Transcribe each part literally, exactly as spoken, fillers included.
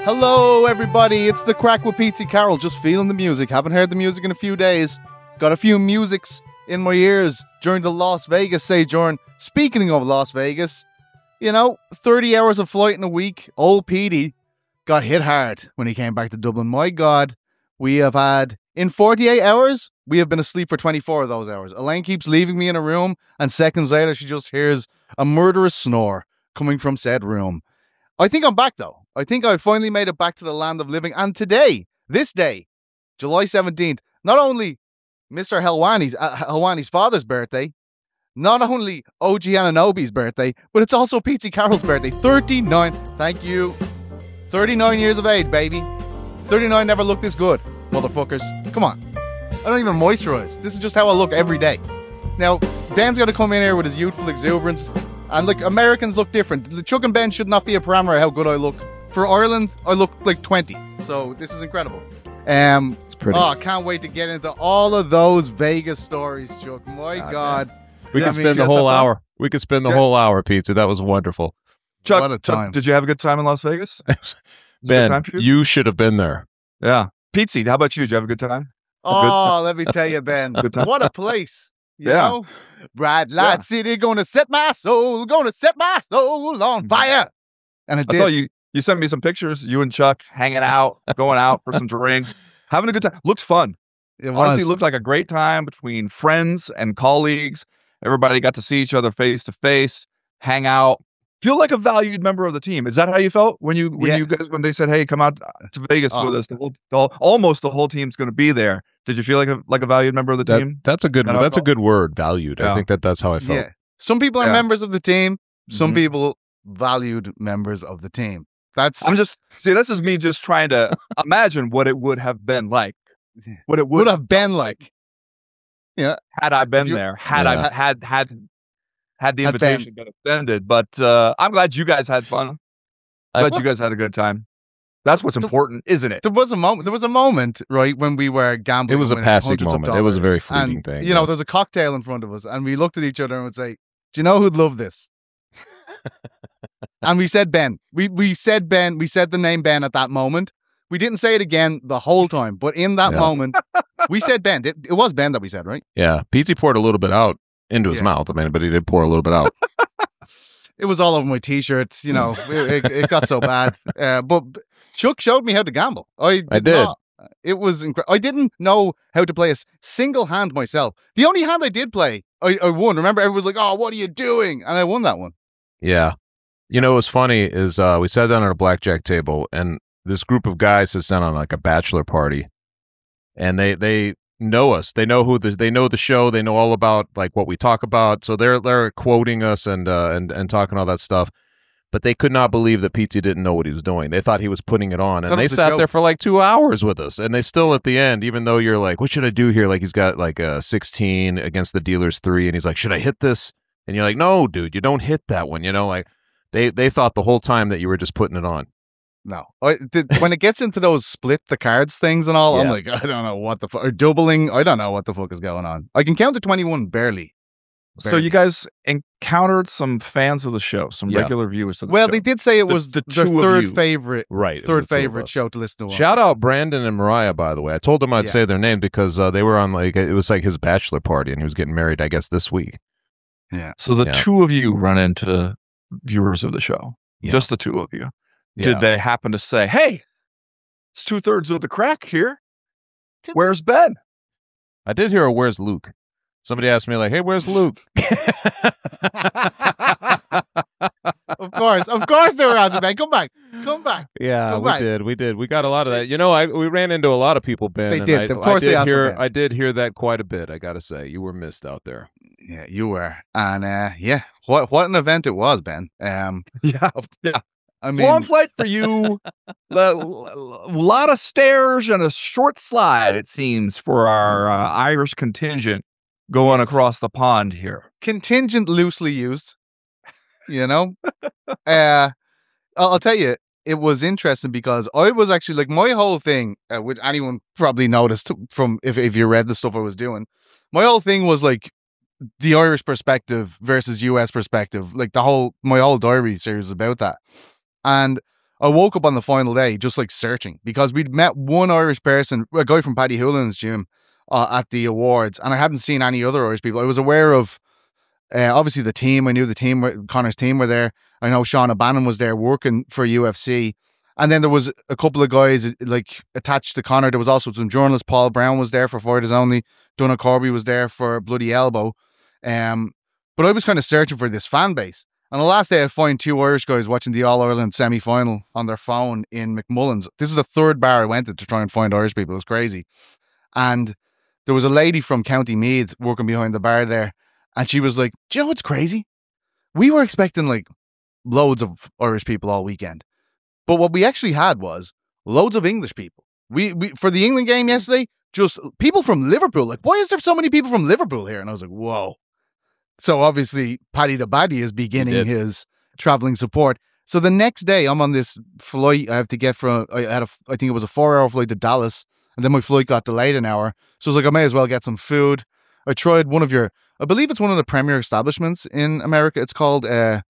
Hello, everybody. It's the Crack with Pete Carroll. Just feeling the music. Haven't heard the music in a few days. Got a few musics in my ears during the Las Vegas sojourn. Speaking of Las Vegas, you know, thirty hours of flight in a week. Old Petey got hit hard when he came back to Dublin. My God, we have had, in forty-eight hours, we have been asleep for twenty-four of those hours. Elaine keeps leaving me in a room, and seconds later, she just hears a murderous snore coming from said room. I think I'm back, though. I think I finally made it back to the land of living. And today, this day, July seventeenth, not only Mister Helwani's, uh, Helwani's father's birthday, not only O G Ananobi's birthday, but it's also Pete Carroll's birthday. thirty-nine. Thank you. thirty-nine years of age, baby. thirty-nine never looked this good, motherfuckers. Come on. I don't even moisturize. This is just how I look every day. Now, Ben's got to come in here with his youthful exuberance. And, like, Americans look different. The Chuck and Ben should not be a parameter of how good I look. For Ireland, I look like twenty. So, this is incredible. Um, it's pretty. Oh, I can't wait to get into all of those Vegas stories, Chuck. My God. God. We yeah, could spend the whole hour. We could spend the yeah. whole hour, Pizza. That was wonderful. Chuck, what a time. Chuck, did you have a good time in Las Vegas? Ben, you? you should have been there. Yeah. Pizza, how about you? Did you have a good time? Oh, let me tell you, Ben. What a place. You yeah. know? Bright Light yeah. City, gonna set my soul, gonna set my soul on fire. And it I did. saw you. You sent me some pictures. You and Chuck hanging out, going out for some drinks, having a good time. Looks fun. It honestly looked like a great time between friends and colleagues. Everybody got to see each other face to face, hang out, feel like a valued member of the team. Is that how you felt when you when yeah. you guys when they said, "Hey, come out to Vegas oh. with us"? The whole, the whole, almost the whole team's going to be there. Did you feel like a like a valued member of the that, team? That's a good. That that's a good word. Valued. Yeah. I think that that's how I felt. Yeah. Some people are yeah. members of the team. Some mm-hmm. people valued members of the team. That's. I'm just see. This is me just trying to imagine what it would have been like. What it would, would have been like. Yeah. Had I been you, there, had yeah. I had had had the invitation been extended, but uh, I'm glad you guys had fun. I'm glad I, you guys had a good time. That's what's important, isn't it? There was a moment. There was a moment, right, when we were gambling. It was a passing moment. It was a very fleeting and, thing. You know, yes. There's a cocktail in front of us, and we looked at each other and would say, "Do you know who'd love this?" And we said Ben. We we said Ben. We said the name Ben at that moment. We didn't say it again the whole time, but in that yeah. moment, we said Ben. It, it was Ben that we said, right? Yeah. Pizzi poured a little bit out into his yeah. mouth. I mean, but he did pour a little bit out. It was all over my t-shirts, you know. it, it, it got so bad. Uh, but Chuck showed me how to gamble. I did. I did. Not. It was incredible. I didn't know how to play a single hand myself. The only hand I did play, I, I won. Remember, everyone was like, "Oh, what are you doing?" And I won that one. Yeah. You know, what's funny is uh, we sat down at a blackjack table, and this group of guys has sent on like a bachelor party, and they they know us. They know who the, they know the show. They know all about like what we talk about. So they're they're quoting us and uh, and and talking all that stuff. But they could not believe that Pizzi didn't know what he was doing. They thought he was putting it on, and they sat there for like two hours with us. And they still at the end, even though you're like, "What should I do here?" Like he's got like a sixteen against the dealer's three, and he's like, "Should I hit this?" And you're like, "No, dude, you don't hit that one." You know, like they they thought the whole time that you were just putting it on. No, I, the, when it gets into those split the cards things and all, yeah. I'm like, I don't know what the fuck, or doubling. I don't know what the fuck is going on. I can count to twenty-one barely. barely. So you guys encountered some fans of the show, some yeah. regular viewers of the well, show. Well, they did say it the, was the their third favorite, right? Third favorite show to listen to. Shout out Brandon and Mariah, by the way. I told them I'd yeah. say their name because uh, they were on like it was like his bachelor party, and he was getting married, I guess, this week. Yeah. So the yeah. two of you run into viewers of the show, yeah. just the two of you. Did yeah. they happen to say, "Hey, it's two thirds of the crack here. Where's Ben?" I did hear a "Where's Luke?" Somebody asked me like, "Hey, where's Luke?" Of course, of course they were asking, Ben. Come back, come back. Yeah, come we back. did, we did. We got a lot of that. You know, I we ran into a lot of people, Ben. They and did. I, Of course, I did they asked hear. for Ben. I did hear that quite a bit. I got to say, you were missed out there. Yeah, you were, and uh, yeah, what what an event it was, Ben. Um, yeah, yeah. I mean, long flight for you. A lot of stairs and a short slide, it seems, for our uh, Irish contingent going yes. across the pond here. Contingent loosely used, you know. uh, I'll, I'll tell you, it was interesting because I was actually like my whole thing, uh, which anyone probably noticed from if if you read the stuff I was doing. My whole thing was like the Irish perspective versus U S perspective. Like the whole my whole diary series was about that. And I woke up on the final day just like searching because we'd met one Irish person, a guy from Paddy Hoolan's gym uh, at the awards, and I hadn't seen any other Irish people. I was aware of uh, obviously the team. I knew the team, Conor's team were there. I know Sean O'Bannon was there working for U F C. And then there was a couple of guys like attached to Conor. There was also some journalists. Paul Brown was there for Fighters Only. Donald Corby was there for Bloody Elbow. Um, but I was kind of searching for this fan base. And the last day I find two Irish guys watching the All-Ireland semi-final on their phone in McMullen's. This is the third bar I went to to try and find Irish people. It was crazy. And there was a lady from County Meath working behind the bar there. And she was like, do you know what's crazy? We were expecting like loads of Irish people all weekend. But what we actually had was loads of English people. We, we for the England game yesterday, just people from Liverpool. Like, why is there so many people from Liverpool here? And I was like, whoa. So obviously, Paddy the Baddy is beginning his traveling support. So the next day, I'm on this flight. I have to get from. I had a. I think it was a four-hour flight to Dallas, and then my flight got delayed an hour. So I was like, I may as well get some food. I tried one of your. I believe it's one of the premier establishments in America. It's called uh,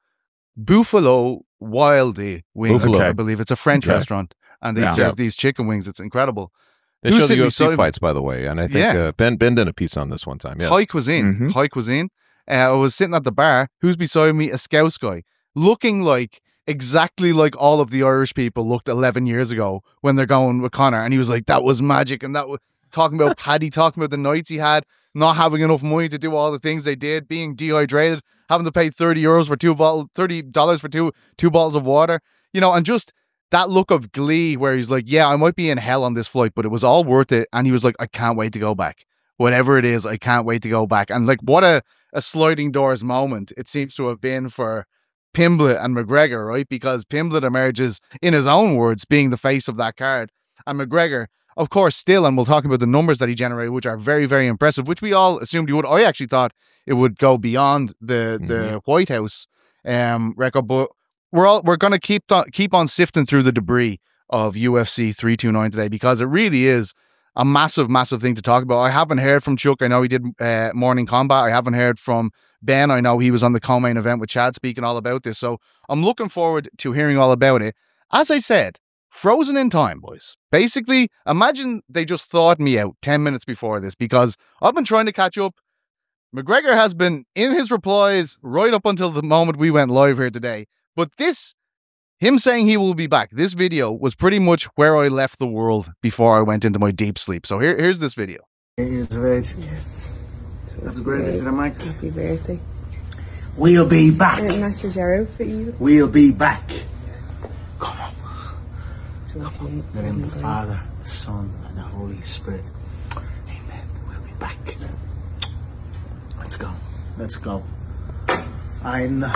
Buffalo Wildy Wings. Buffalo. I believe it's a French Okay. restaurant, and they Yeah. serve these chicken wings. It's incredible. They Who's show the sitting U F C beside me? fights, by the way, and I think Yeah. uh, Ben Ben did a piece on this one time. Yes. High cuisine. Mhm. High cuisine. Uh, I was sitting at the bar. Who's beside me? A Scouse guy, looking like exactly like all of the Irish people looked eleven years ago when they're going with Conor. And he was like, that was magic. And that was talking about Paddy, talking about the nights he had, not having enough money to do all the things they did, being dehydrated, having to pay thirty euros for two bottles, thirty dollars for two, two bottles of water, you know, and just that look of glee where he's like, yeah, I might be in hell on this flight, but it was all worth it. And he was like, I can't wait to go back. Whatever it is, I can't wait to go back. And like, what a, a sliding doors moment it seems to have been for Pimblett and McGregor, right? Because Pimblett emerges, in his own words, being the face of that card. And McGregor, of course, still, and we'll talk about the numbers that he generated, which are very, very impressive, which we all assumed he would. I actually thought it would go beyond the the Mhm. White House um, record, but we're all we're going to keep th- keep on sifting through the debris of U F C three twenty-nine today because it really is a massive, massive thing to talk about. I haven't heard from Chuck. I know he did uh, Morning Combat. I haven't heard from Ben. I know he was on the co-main event with Chad speaking all about this. So I'm looking forward to hearing all about it. As I said, frozen in time, boys. Basically, imagine they just thawed me out ten minutes before this because I've been trying to catch up. McGregor has been in his replies right up until the moment we went live here today. But this, him saying he will be back, this video was pretty much where I left the world before I went into my deep sleep. So here, here's this video. Here's the veg. Yes. Happy birthday to the mic. Happy birthday. We'll be back. And it matches your outfit, you. We'll be back. Come on. So okay. In the name of the Father, the Son, and the Holy Spirit. Amen. We'll be back. Let's go. Let's go. I know.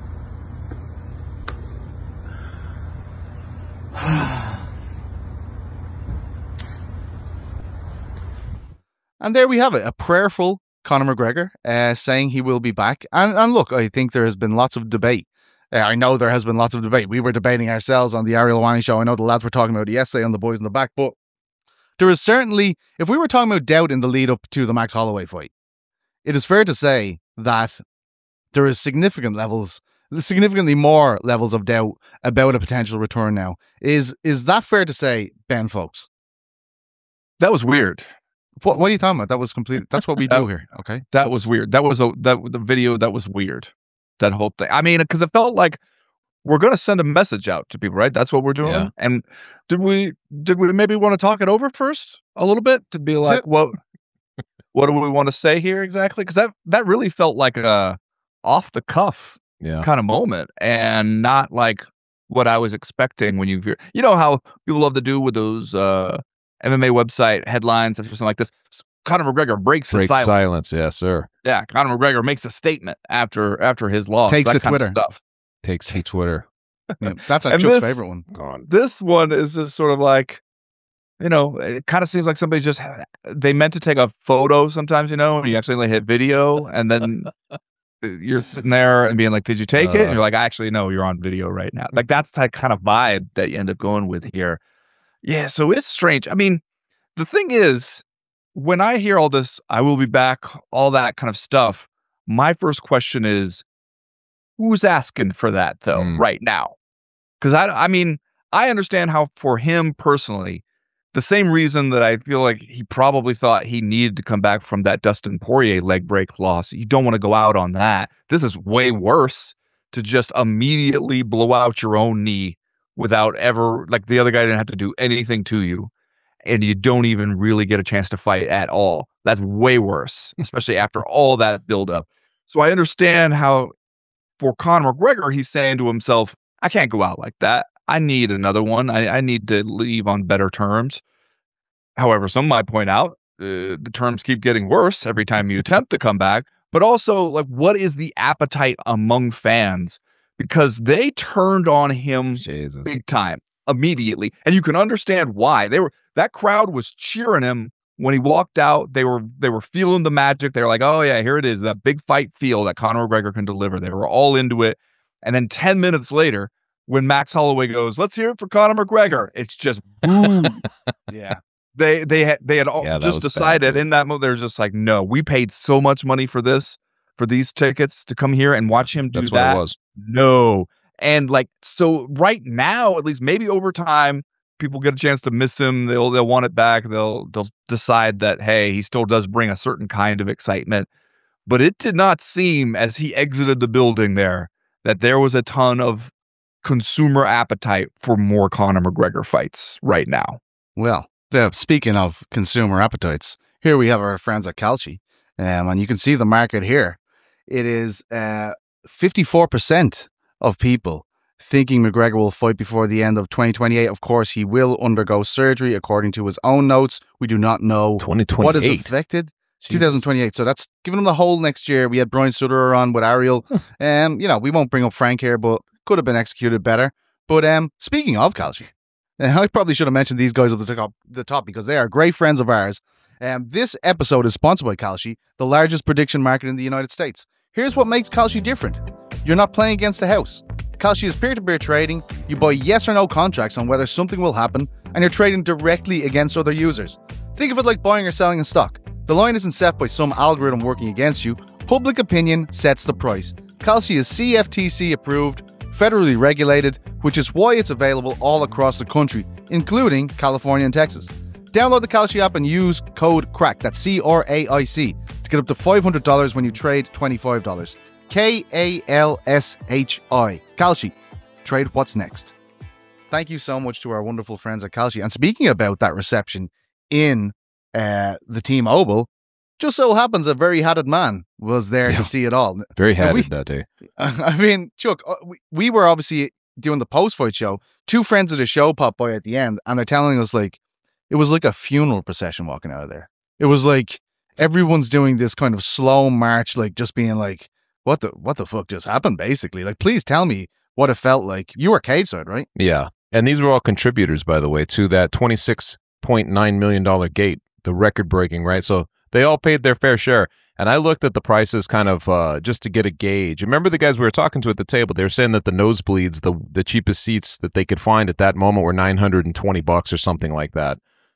And there we have it, a prayerful Conor McGregor uh, saying he will be back. And, and look, I think there has been lots of debate. Uh, I know there has been lots of debate. We were debating ourselves on the Ariel Wani show. I know the lads were talking about it yesterday on the Boys in the Back. But there is certainly, if we were talking about doubt in the lead up to the Max Holloway fight, it is fair to say that there is significant levels, significantly more levels of doubt about a potential return now. Is is that fair to say, Ben, folks? That was weird. What, what are you talking about? That was complete. That's what we do here. Okay. That was weird. That was a that the video that was weird. That whole thing. I mean, because it felt like we're going to send a message out to people, right? That's what we're doing. Yeah. And did we did we maybe want to talk it over first a little bit to be like, what what do we want to say here exactly? Because that that really felt like a off the cuff Yeah. kind of moment, and not like what I was expecting when you hear. You know how people love to do with those uh, M M A website headlines or something like this. Conor McGregor breaks his Breaks silence. silence. Yes, sir. Yeah, Conor McGregor makes a statement after after his loss. Takes that to kind of Twitter. stuff. Takes to Twitter. Yeah, that's a And Chuck's this- favorite one. Gone. This one is just sort of like, you know, it kind of seems like somebody just they meant to take a photo sometimes, you know, and you accidentally hit video, and then you're sitting there and being like, "Did you take it?" And Uh. you're like, "Actually, no, you're on video right now." Like that's that kind of vibe that you end up going with here. Yeah, so it's strange. I mean, the thing is, when I hear all this, I will be back, all that kind of stuff. My first question is, who's asking for that though, Mm. right now? Because I, I mean, I understand how for him personally, the same reason that I feel like he probably thought he needed to come back from that Dustin Poirier leg break loss. You don't want to go out on that. This is way worse to just immediately blow out your own knee without ever, like the other guy didn't have to do anything to you, and you don't even really get a chance to fight at all. That's way worse, especially after all that buildup. So I understand how for Conor McGregor, he's saying to himself, I can't go out like that. I need another one. I, I need to leave on better terms. However, some might point out uh, the terms keep getting worse every time you attempt to come back. But also, like, what is the appetite among fans? Because they turned on him Jesus. big time immediately, and you can understand why. They were that crowd was cheering him when he walked out. They were they were feeling the magic. They were like, "Oh yeah, here it is, that big fight feel that Conor McGregor can deliver." They were all into it. And then ten minutes later, when Max Holloway goes, "Let's hear it for Conor McGregor," it's just boom. Yeah. They they had they had all Yeah, that just was decided bad. in that moment. They're just like, no, we paid so much money for this, for these tickets to come here and watch him do That's that. what it was. No, and like so, right now, at least maybe over time, people get a chance to miss him. They'll they'll want it back. They'll they'll decide that hey, he still does bring a certain kind of excitement. But it did not seem as he exited the building there that there was a ton of consumer appetite for more Conor McGregor fights right now. Well, the, speaking of consumer appetites, here we have our friends at Kalshi, um, and you can see the market here. It is uh, fifty-four percent of people thinking McGregor will fight before the end of twenty twenty-eight. Of course, he will undergo surgery, according to his own notes. We do not know twenty twenty-eight. what is affected. twenty twenty-eight. So that's giving him the whole next year. We had Brian Sutter on with Ariel. um, you know, we won't bring up Frank here, but could have been executed better. But um, speaking of Kalshi, I probably should have mentioned these guys at the top, the top because they are great friends of ours. Um, this episode is sponsored by Kalshi, the largest prediction market in the United States. Here's what makes Kalshi different. You're not playing against the house. Kalshi is peer-to-peer trading. You buy yes or no contracts on whether something will happen, and you're trading directly against other users. Think of it like buying or selling a stock. The line isn't set by some algorithm working against you. Public opinion sets the price. Kalshi is C F T C approved, federally regulated, which is why it's available all across the country, including California and Texas. Download the Kalshi app and use code CRACK, that's C R A I C, to get up to five hundred dollars when you trade twenty-five dollars. K A L S H I. Kalshi. Trade what's next. Thank you so much to our wonderful friends at Kalshi. And speaking about that reception in uh, the T-Mobile, just so happens a very hatted man was there Yeah. to see it all. Very And we- hatted that day. I mean, Chuck, uh, we, we were obviously doing the post-fight show. Two friends of the show popped by at the end, and they're telling us, like, it was like a funeral procession walking out of there. It was like everyone's doing this kind of slow march, like just being like, what the what the fuck just happened, basically? Like, please tell me what it felt like. You were cage side, right? Yeah. And these were all contributors, by the way, to that twenty-six point nine million dollars gate, the record breaking, right? So they all paid their fair share. And I looked at the prices kind of uh, just to get a gauge. Remember the guys we were talking to at the table? They were saying that the nosebleeds, the the cheapest seats that they could find at that moment were nine hundred twenty bucks or something like that.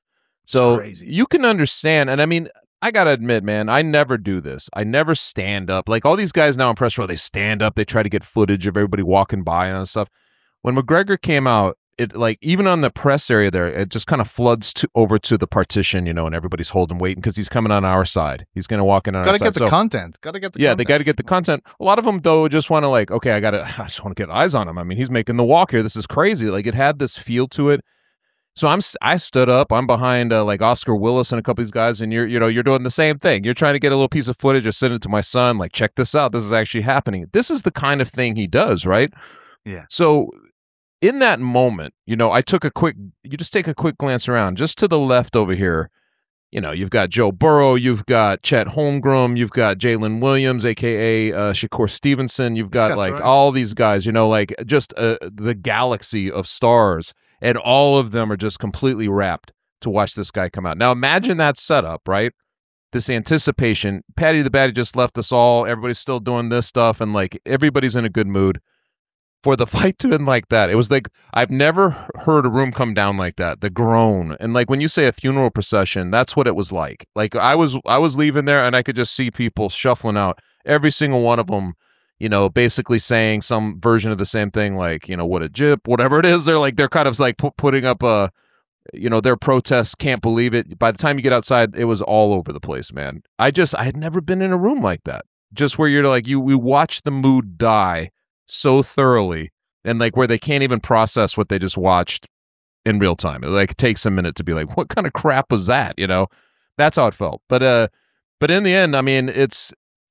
So crazy. you can understand. And I mean, I got to admit, man, I never do this. I never stand up. Like all these guys now in press row, they stand up. They try to get footage of everybody walking by and stuff. When McGregor came out, it like even on the press area there, it just kind of floods to, over to the partition, you know, and everybody's holding waiting because he's coming on our side. He's going to walk in on Got our to side. get the So- content. Got to get the yeah, content. they got to get the content. A lot of them, though, just want to like, okay, I got to, I just want to get eyes on him. I mean, he's making the walk here. This is crazy. Like, it had this feel to it. So I'm, I stood up. I'm behind uh, like Oscar Willis and a couple of these guys, and you're, you know, you're doing the same thing. You're trying to get a little piece of footage or send it to my son. Like, check this out. This is actually happening. This is the kind of thing he does, right? Yeah. So in that moment, you know, I took a quick, you just take a quick glance around. Just to the left over here, you know, you've got Joe Burrow, you've got Chet Holmgren, you've got Jalen Williams, a k a. Uh, Shakur Stevenson. You've got That's like right. all these guys, you know, like just uh, the galaxy of stars. And all of them are just completely wrapped to watch this guy come out. Now imagine that setup, right? This anticipation. Patty the Batty just left us all. Everybody's still doing this stuff. And like everybody's in a good mood. For the fight to end like that, it was like I've never heard a room come down like that. The groan, and like when you say a funeral procession, that's what it was like. Like I was, I was leaving there, and I could just see people shuffling out. Every single one of them, you know, basically saying some version of the same thing, like, you know, what a jip, whatever it is. They're like, they're kind of like pu- putting up a, you know, their protests, can't believe it. By the time you get outside, it was all over the place, man. I just, I had never been in a room like that. Just where you're like, you, we watch the mood die so thoroughly, and like where they can't even process what they just watched in real time. It like takes a minute to be like, what kind of crap was that? You know, that's how it felt. But, uh, but in the end, I mean, it's,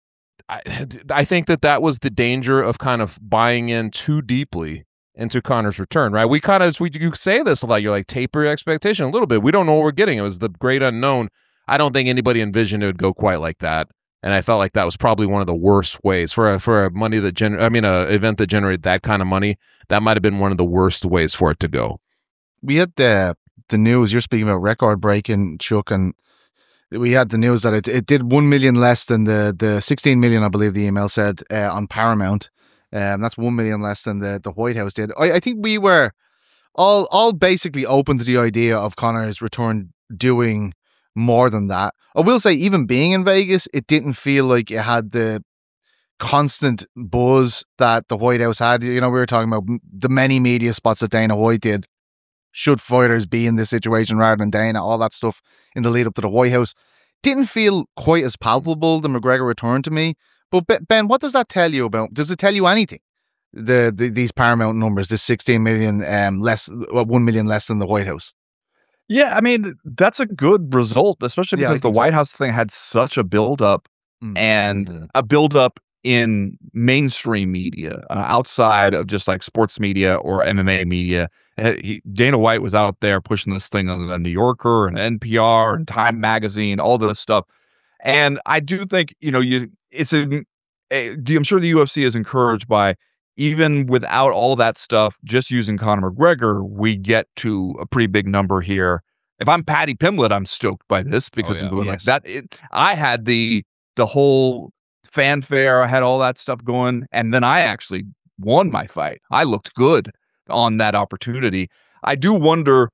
I, I think that that was the danger of kind of buying in too deeply into Conor's return, right? We kind of, we you say this a lot. You're like, taper your expectation a little bit. We don't know what we're getting. It was the great unknown. I don't think anybody envisioned it would go quite like that. And I felt like that was probably one of the worst ways for a, for a money that gener- I mean, a event that generated that kind of money. That might have been one of the worst ways for it to go. We had the the news. You're speaking about record breaking, Chuck, and we had the news that it, it did one million less than the the sixteen million, I believe the email said, uh, on Paramount. Um, that's one million less than the, the White House did. I, I think we were all all basically open to the idea of Conor's return doing more than that. I will say, even being in Vegas, it didn't feel like it had the constant buzz that the White House had. You know, we were talking about the many media spots that Dana White did. Should fighters be in this situation rather than Dana? All that stuff in the lead up to the White House didn't feel quite as palpable, the McGregor return, to me. But Ben, what does that tell you about? Does it tell you anything? The, the these Paramount numbers, this sixteen million um less, well, one million less than the White House. Yeah, I mean, that's a good result, especially Yeah, because the White so. House thing had such a buildup mm. and mm-hmm. a buildup in mainstream media uh, outside of just like sports media or M M A media. He, Dana White was out there pushing this thing on the New Yorker and N P R and Time Magazine, all this stuff. And I do think, you know, you it's a, a I'm sure the U F C is encouraged by, even without all that stuff, just using Conor McGregor, we get to a pretty big number here. If I'm Paddy Pimblett, I'm stoked by this because oh, yeah. of yes. like that. It, I had the the whole fanfare, I had all that stuff going, and then I actually won my fight. I looked good on that opportunity. I do wonder,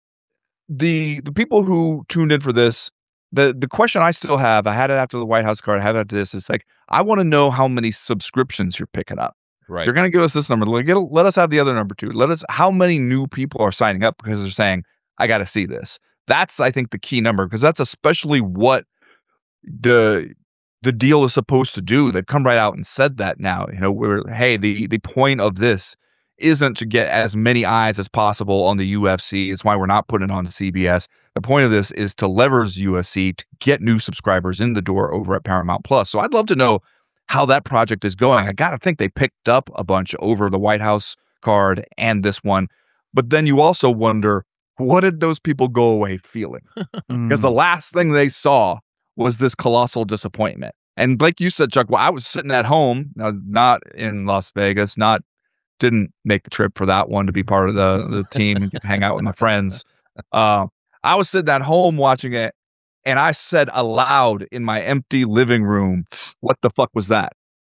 the the people who tuned in for this, the the question I still have, I had it after the White House card, I have it after this, is like, I want to know how many subscriptions you're picking up. Right. You're going to give us this number. Let, get, let us have the other number too. Let us, how many new people are signing up because they're saying, I got to see this. That's, I think, the key number, because that's especially what the the deal is supposed to do. They've come right out and said that now. You know, we're, hey, the the point of this isn't to get as many eyes as possible on the U F C. It's why we're not putting it on C B S. The point of this is to leverage U F C to get new subscribers in the door over at Paramount Plus. So I'd love to know how that project is going. I got to think they picked up a bunch over the White House card and this one. But then you also wonder, what did those people go away feeling? Because the last thing they saw was this colossal disappointment. And like you said, Chuck, well, I was sitting at home, not in Las Vegas, not didn't make the trip for that one to be part of the, the team and hang out with my friends. Uh, I was sitting at home watching it, and I said aloud in my empty living room, what the fuck was that?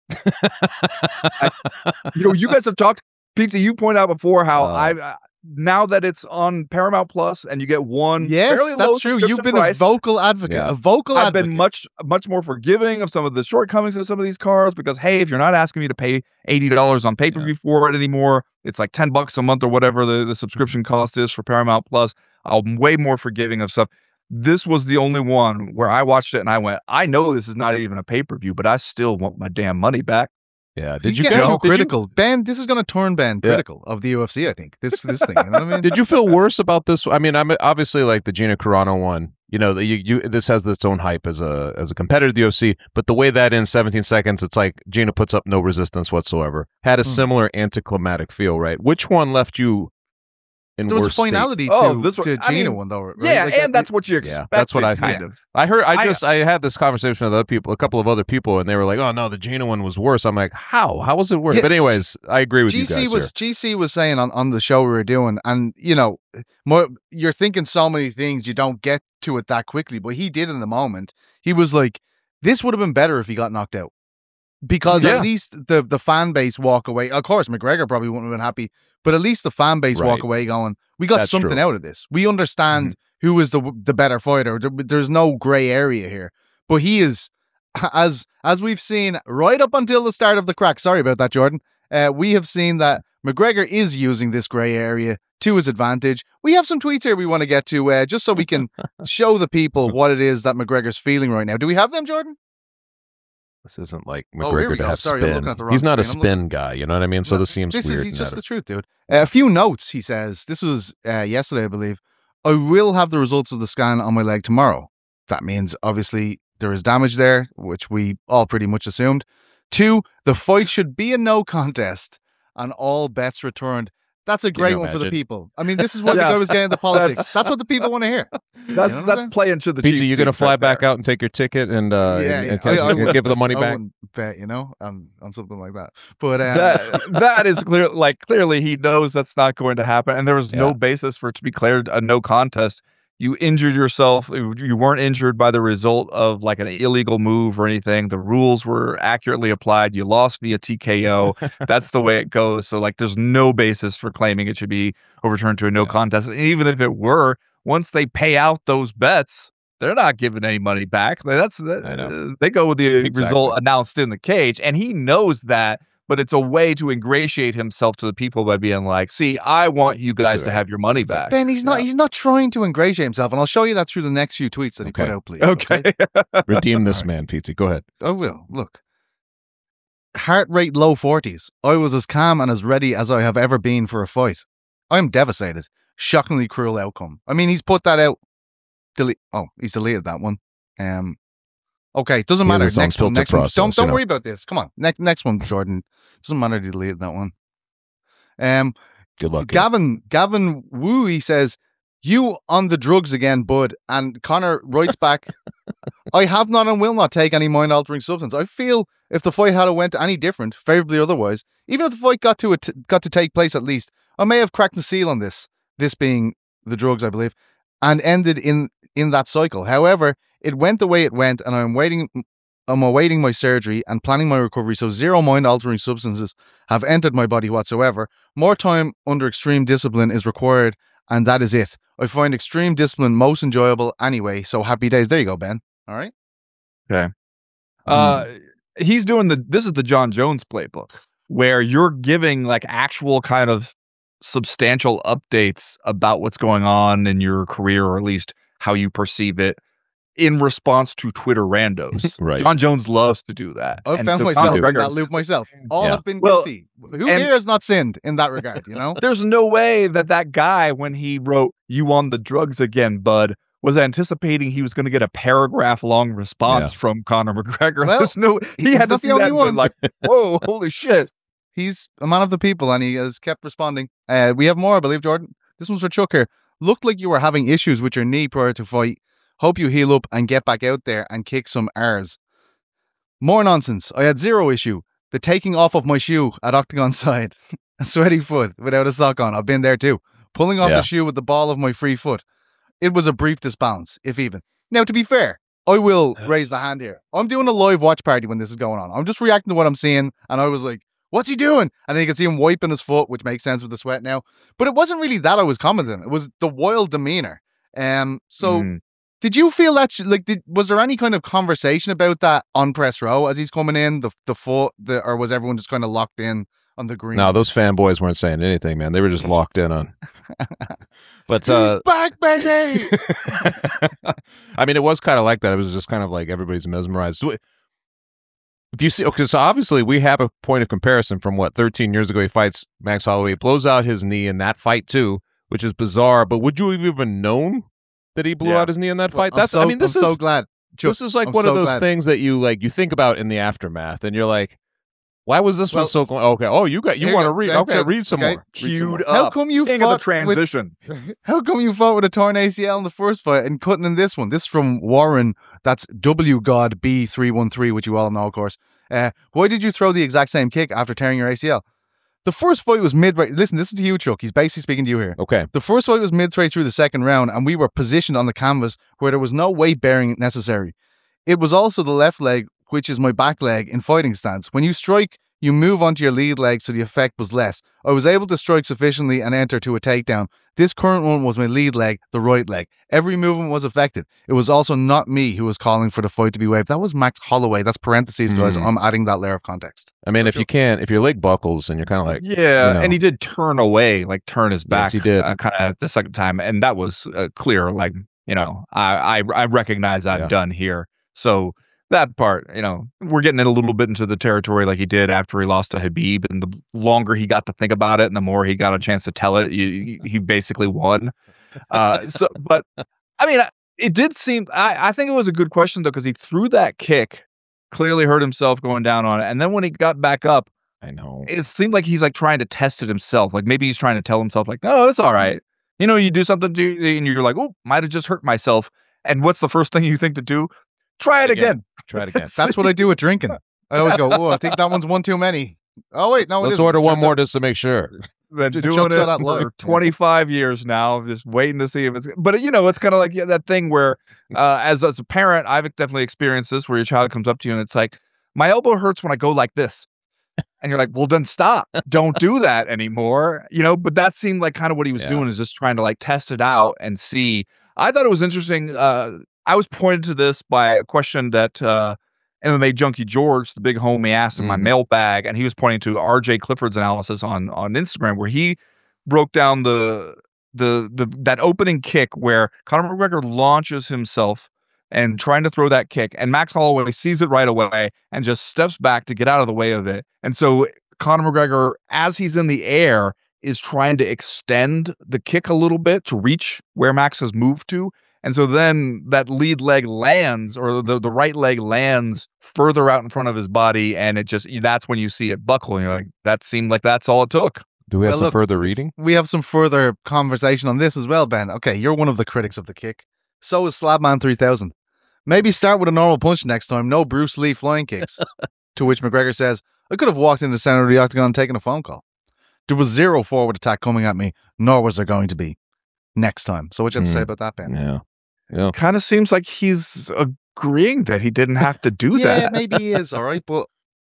I, you know, you guys have talked, Pizza, you pointed out before how uh, I, uh, now that it's on Paramount Plus and you get one, yes, that's true. You've been price, a vocal advocate, yeah. a vocal I've advocate. been much, much more forgiving of some of the shortcomings of some of these cards because, hey, if you're not asking me to pay eighty dollars on pay-per-view yeah. for it anymore, it's like ten bucks a month or whatever the, the subscription cost is for Paramount Plus. I'm way more forgiving of stuff. This was the only one where I watched it and I went, I know this is not even a pay-per-view, but I still want my damn money back. Yeah. Did He's you get too critical? you, Ben, this is going to turn Ben yeah. critical of the U F C, I think. This this thing. You know what I mean? Did you feel worse about this? I mean, I'm obviously like the Gina Carano one. You know, you, you this has its own hype as a as a competitor to the U F C, but the way that in seventeen seconds, it's like Gina puts up no resistance whatsoever. Had a mm. similar anticlimactic feel, right? Which one left you in there was worse a finality state? to, oh, this one, to I Gina mean, one, though. Right? Yeah, like, and that's what you expect. Yeah, that's what I kind yeah. of. I heard. I just I, I had this conversation with other people, a couple of other people, and they were like, "Oh no, the Gina one was worse." I'm like, "How? How was it worse?" Yeah, but anyways, I agree with G C you guys. Was here. G C was saying on, on the show we were doing, and you know, more, you're thinking so many things you don't get to it that quickly, but he did in the moment. He was like, "This would have been better if he got knocked out." Because yeah. at least the the fan base walk away. Of course, McGregor probably wouldn't have been happy, but at least the fan base right. walk away going, "We got That's something true. out of this. We understand mm-hmm. who is the the better fighter. There, there's no gray area here." But he is as as we've seen right up until the start of the crack, sorry about that, Jordan, uh, we have seen that McGregor is using this grey area to his advantage. We have some tweets here we want to get to, uh, just so we can show the people what it is that McGregor's feeling right now. Do we have them, Jordan? This isn't like Oh, here McGregor we to go. have Sorry, I'm spin. looking at the wrong He's not a screen. I'm spin guy, you know what I mean? So No, this seems this weird. is he's in just that- the truth, dude. Uh, a few notes, he says. This was uh, yesterday, I believe. I will have the results of the scan on my leg tomorrow. That means, obviously, there is damage there, which we all pretty much assumed. Two, the fight should be a no contest and all bets returned. That's a great you one for the imagine? people. I mean, this is what Yeah. the guy was getting into politics. That's- That's what the people want to hear. That's You know what I'm that's saying? playing to the Pizza, cheap you're going to seats fly right back there. out and take your ticket and, uh, yeah, and, yeah. and I- I give wouldn't- the money I back? wouldn't bet, you know, um, on something like that. But um, that that is clear. Like clearly, he knows that's not going to happen, and there was Yeah. no basis for it to be declared a no contest. You injured yourself. You weren't injured by the result of like an illegal move or anything. The rules were accurately applied. You lost via T K O. That's the way it goes. So like, there's no basis for claiming it should be overturned to a no Yeah. contest. And even if it were, once they pay out those bets, they're not giving any money back. Like, that's I know. uh, they go with the Exactly. result announced in the cage, and he knows that. But it's a way to ingratiate himself to the people by being like, "See, I want you guys to right. have your money That's back." Ben, he's not. He's not trying to ingratiate himself, and I'll show you that through the next few tweets that he put Okay. out. Please. Okay. Redeem this All man, Pizza. Go ahead. I will. Look. Heart rate low forties. I was as calm and as ready as I have ever been for a fight. I am devastated. Shockingly cruel outcome. I mean, he's put that out. Delete. Oh, he's deleted that one. Um. Okay, doesn't He has matter. his own Next one. filter Next one. process, Don't you don't know. worry about this. Come on. Next next one, Jordan. Doesn't matter. He deleted that one. Um. Good luck. Gavin Gavin Woo, he says, "You on the drugs again, bud." And Connor writes back, "I have not and will not take any mind-altering substance. I feel if the fight had went any different, favorably or otherwise, even if the fight got to it got to take place at least, I may have cracked the seal on this. This being the drugs, I believe, and ended in in that cycle. However, it went the way it went, and I'm waiting." I'm awaiting my surgery and planning my recovery, so zero mind-altering substances have entered my body whatsoever. More time under extreme discipline is required, and that is it. I find extreme discipline most enjoyable anyway, so happy days. There you go, Ben. All right? Uh, he's doing the. This is the John Jones playbook, where you're giving like actual kind of substantial updates about what's going on in your career, or at least how you perceive it, in response to Twitter randos. Right. John Jones loves to do that. I've And found so myself Conor in McGregor's- that loop myself. All Yeah. have been Well, guilty. Who and- here has not sinned in that regard, you know? There's no way that that guy, when he wrote "You on the drugs again, bud," was anticipating he was going to get a paragraph long response Yeah. from Conor McGregor. Well, There's no. He he's had to not the see only that and one. been like, "Whoa, holy shit!" He's a man of the people, and he has kept responding. Uh, we have more, I believe, Jordan. This one's for Chuck here. Looked like you were having issues with your knee prior to fight. Hope you heal up and get back out there and kick some R's. More nonsense. I had zero issue. The taking off of my shoe at Octagon side. A sweaty foot without a sock on. I've been there too. Pulling off Yeah. the shoe with the ball of my free foot. It was a brief disbalance, if even. Now, to be fair, I will raise the hand here. I'm doing a live watch party when this is going on. I'm just reacting to what I'm seeing, and I was like, what's he doing? And then you can see him wiping his foot, which makes sense with the sweat now. But it wasn't really that I was commenting. It was the wild demeanor. Um, so Mm. did you feel that, sh- like, did, was there any kind of conversation about that on press row as he's coming in, the the foot, the, or was everyone just kind of locked in on the green? No, those fanboys weren't saying anything, man. They were just locked in on. But uh, He's back, baby! I mean, it was kind of like that. It was just kind of like everybody's mesmerized. If you see, okay, so obviously we have a point of comparison from what thirteen years ago he fights Max Holloway, blows out his knee in that fight too, which is bizarre. But would you have even known that he blew Yeah. out his knee in that Well, fight? I'm That's, so, I mean, this I'm is so glad. Chuck, this is like I'm one so of those glad. things that you like you think about in the aftermath, and you're like, why was this Well, one so? Gl- okay, oh, you got you here want to you go. read? That's Okay, it. read some Okay. more. Read some Queued more. How up. come you King of the fought with- transition? How come you fought with a torn A C L in the first fight and couldn't in this one? This is from Warren. That's W God B three one three, which you all know, of course. Uh, why did you throw the exact same kick after tearing your A C L? The first fight was midway. Listen, this is to you, Chuck. He's basically speaking to you here. Okay, The first fight was midway through the second round, and we were positioned on the canvas where there was no weight bearing necessary. It was also the left leg, which is my back leg, in fighting stance. When you strike, You move onto your lead leg so the effect was less. I was able to strike sufficiently and enter to a takedown. This current one was my lead leg, the right leg. Every movement was effective. It was also not me who was calling for the fight to be waived. That was Max Holloway. That's parentheses, guys. Mm. I'm adding that layer of context. I mean, So if true. you can't, if your leg buckles and you're kind of like, Yeah, you know. and he did turn away, like turn his back. Yes, he did. Uh, kind of the second time, and that was uh, clear. Like, you know, I I, I recognize I'm Yeah. done here. So that part, you know, we're getting in a little bit into the territory like he did after he lost to Habib, and the longer he got to think about it, and the more he got a chance to tell it, he, he basically won. Uh, so, but I mean, it did seem. I I think it was a good question though, because he threw that kick, clearly hurt himself going down on it, and then when he got back up. I know. It seemed like he's like trying to test it himself. Like maybe he's trying to tell himself like, no, it's all right. You know, you do something to, and you're like, oh, might have just hurt myself. And what's the first thing you think to do? Try it again. Try it again. That's what I do with drinking. I always go, oh, I think that one's one too many. Oh, wait, no, it Let's isn't. order one Turns more out- just to make sure. Been Just doing chunks it of that low. for twenty-five years now, just waiting to see if it's. But you know, it's kind of like yeah, that thing where, uh, as as a parent, I've definitely experienced this, where your child comes up to you and it's like, my elbow hurts when I go like this. And you're like, well, then stop. Don't do that anymore. You know, but that seemed like kind of what he was Yeah. doing is just trying to like test it out and see. I thought it was interesting. Uh, I was pointed to this by a question that uh, M M A Junkie George, the big homie, asked in my Mhm. mailbag. And he was pointing to R J Clifford's analysis on, on Instagram, where he broke down the, the, the, that opening kick where Conor McGregor launches himself and trying to throw that kick, and Max Holloway sees it right away and just steps back to get out of the way of it. And so Conor McGregor, as he's in the air, is trying to extend the kick a little bit to reach where Max has moved to. And so then that lead leg lands, or the, the right leg lands further out in front of his body, and it just that's when you see it buckle. And you're like, that seemed like that's all it took. Do we have Well, some look, further it's- reading? We have some further conversation on this as well, Ben. Okay, you're one of the critics of the kick. So is Slabman three thousand. Maybe start with a normal punch next time. No Bruce Lee flying kicks. To which McGregor says, I could have walked in the center of the octagon and taken a phone call. There was zero forward attack coming at me, nor was there going to be next time. So what you have to say Hmm. about that, Ben? Yeah. Yeah. Kind of seems like he's agreeing that he didn't have to do Yeah, that. maybe he is, all right, but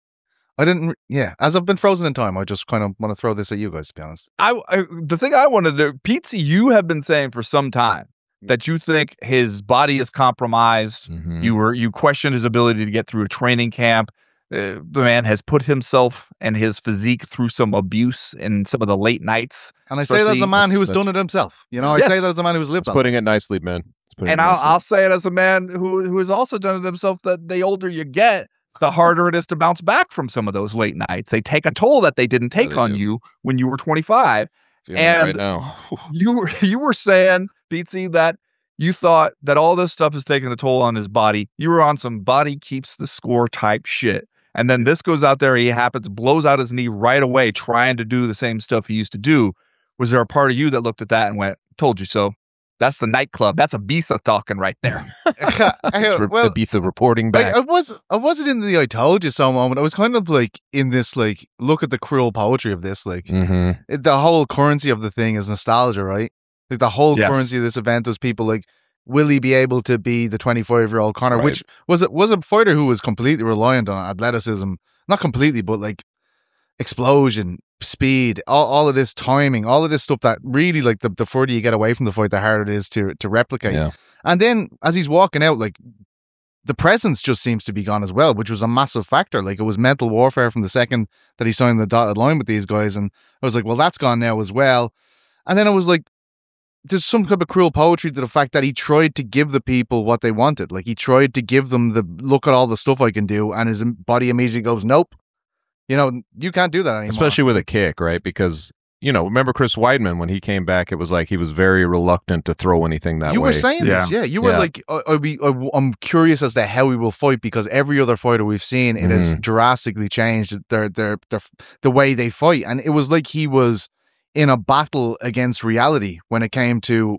I didn't, re- yeah, as I've been frozen in time, I just kind of want to throw this at you guys, to be honest. I, I the thing I wanted to, Pete, you have been saying for some time that you think his body is compromised. Mhm. You were you questioned his ability to get through a training camp. Uh, the man has put himself and his physique through some abuse in some of the late nights. And I say that as a Especially- man who has That's- done it himself. You know, I Yes. say that as a man who has lived It's on it. putting it nicely, man. It's putting And it I'll, nicely. I'll say it as a man who who has also done it himself, that the older you get, the harder it is to bounce back from some of those late nights. They take a toll that they didn't take they on do. you when you were twenty-five. Feeling it right and- now. You were you were saying, Pete, that you thought that all this stuff is taking a toll on his body. You were on some body keeps the score type shit. And then this goes out there, he happens, blows out his knee right away, trying to do the same stuff he used to do. Was there a part of you that looked at that and went, told you so? That's the nightclub. That's Ibiza talking right there. It's re- well, Ibiza reporting I, back. I was I wasn't in the I told you so moment. I was kind of like in this like look at the cruel poetry of this. Like hmm it, the whole currency of the thing is nostalgia, right? Like the whole Yes. currency of this event was people like, will he be able to be the twenty-five year old Conor? Right. Which was it was a fighter who was completely reliant on athleticism, not completely, but like explosion, speed, all, all of this timing, all of this stuff that really like the, the further you get away from the fight, the harder it is to to replicate. Yeah. And then as he's walking out, like the presence just seems to be gone as well, which was a massive factor. Like it was mental warfare from the second that he signed the dotted line with these guys. And I was like, well, that's gone now as well. And then I was like, there's some type of cruel poetry to the fact that he tried to give the people what they wanted. Like he tried to give them the look at all the stuff I can do. And his body immediately goes, nope. You know, you can't do that anymore. Especially with a kick, right? Because, you know, remember Chris Weidman, when he came back, it was like he was very reluctant to throw anything that you way. were saying this, yeah. You were Yeah. like, I, I be, I, I'm curious as to how he will fight because every other fighter we've seen, it has Mhm. drastically changed their, their their the way they fight, and it was like he was in a battle against reality when it came to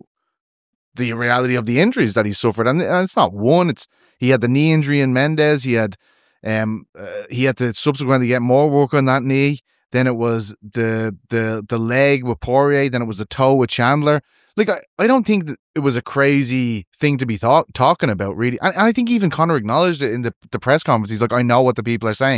the reality of the injuries that he suffered, and, and it's not one. It's he had the knee injury in Mendez. He had um uh, he had to subsequently get more work on that knee. Then it was the the the leg with Poirier. Then it was the toe with Chandler. Like I, I don't think that it was a crazy thing to be thought, talking about, really. And, and I think even Conor acknowledged it in the, the press conference. He's like, I know what the people are saying.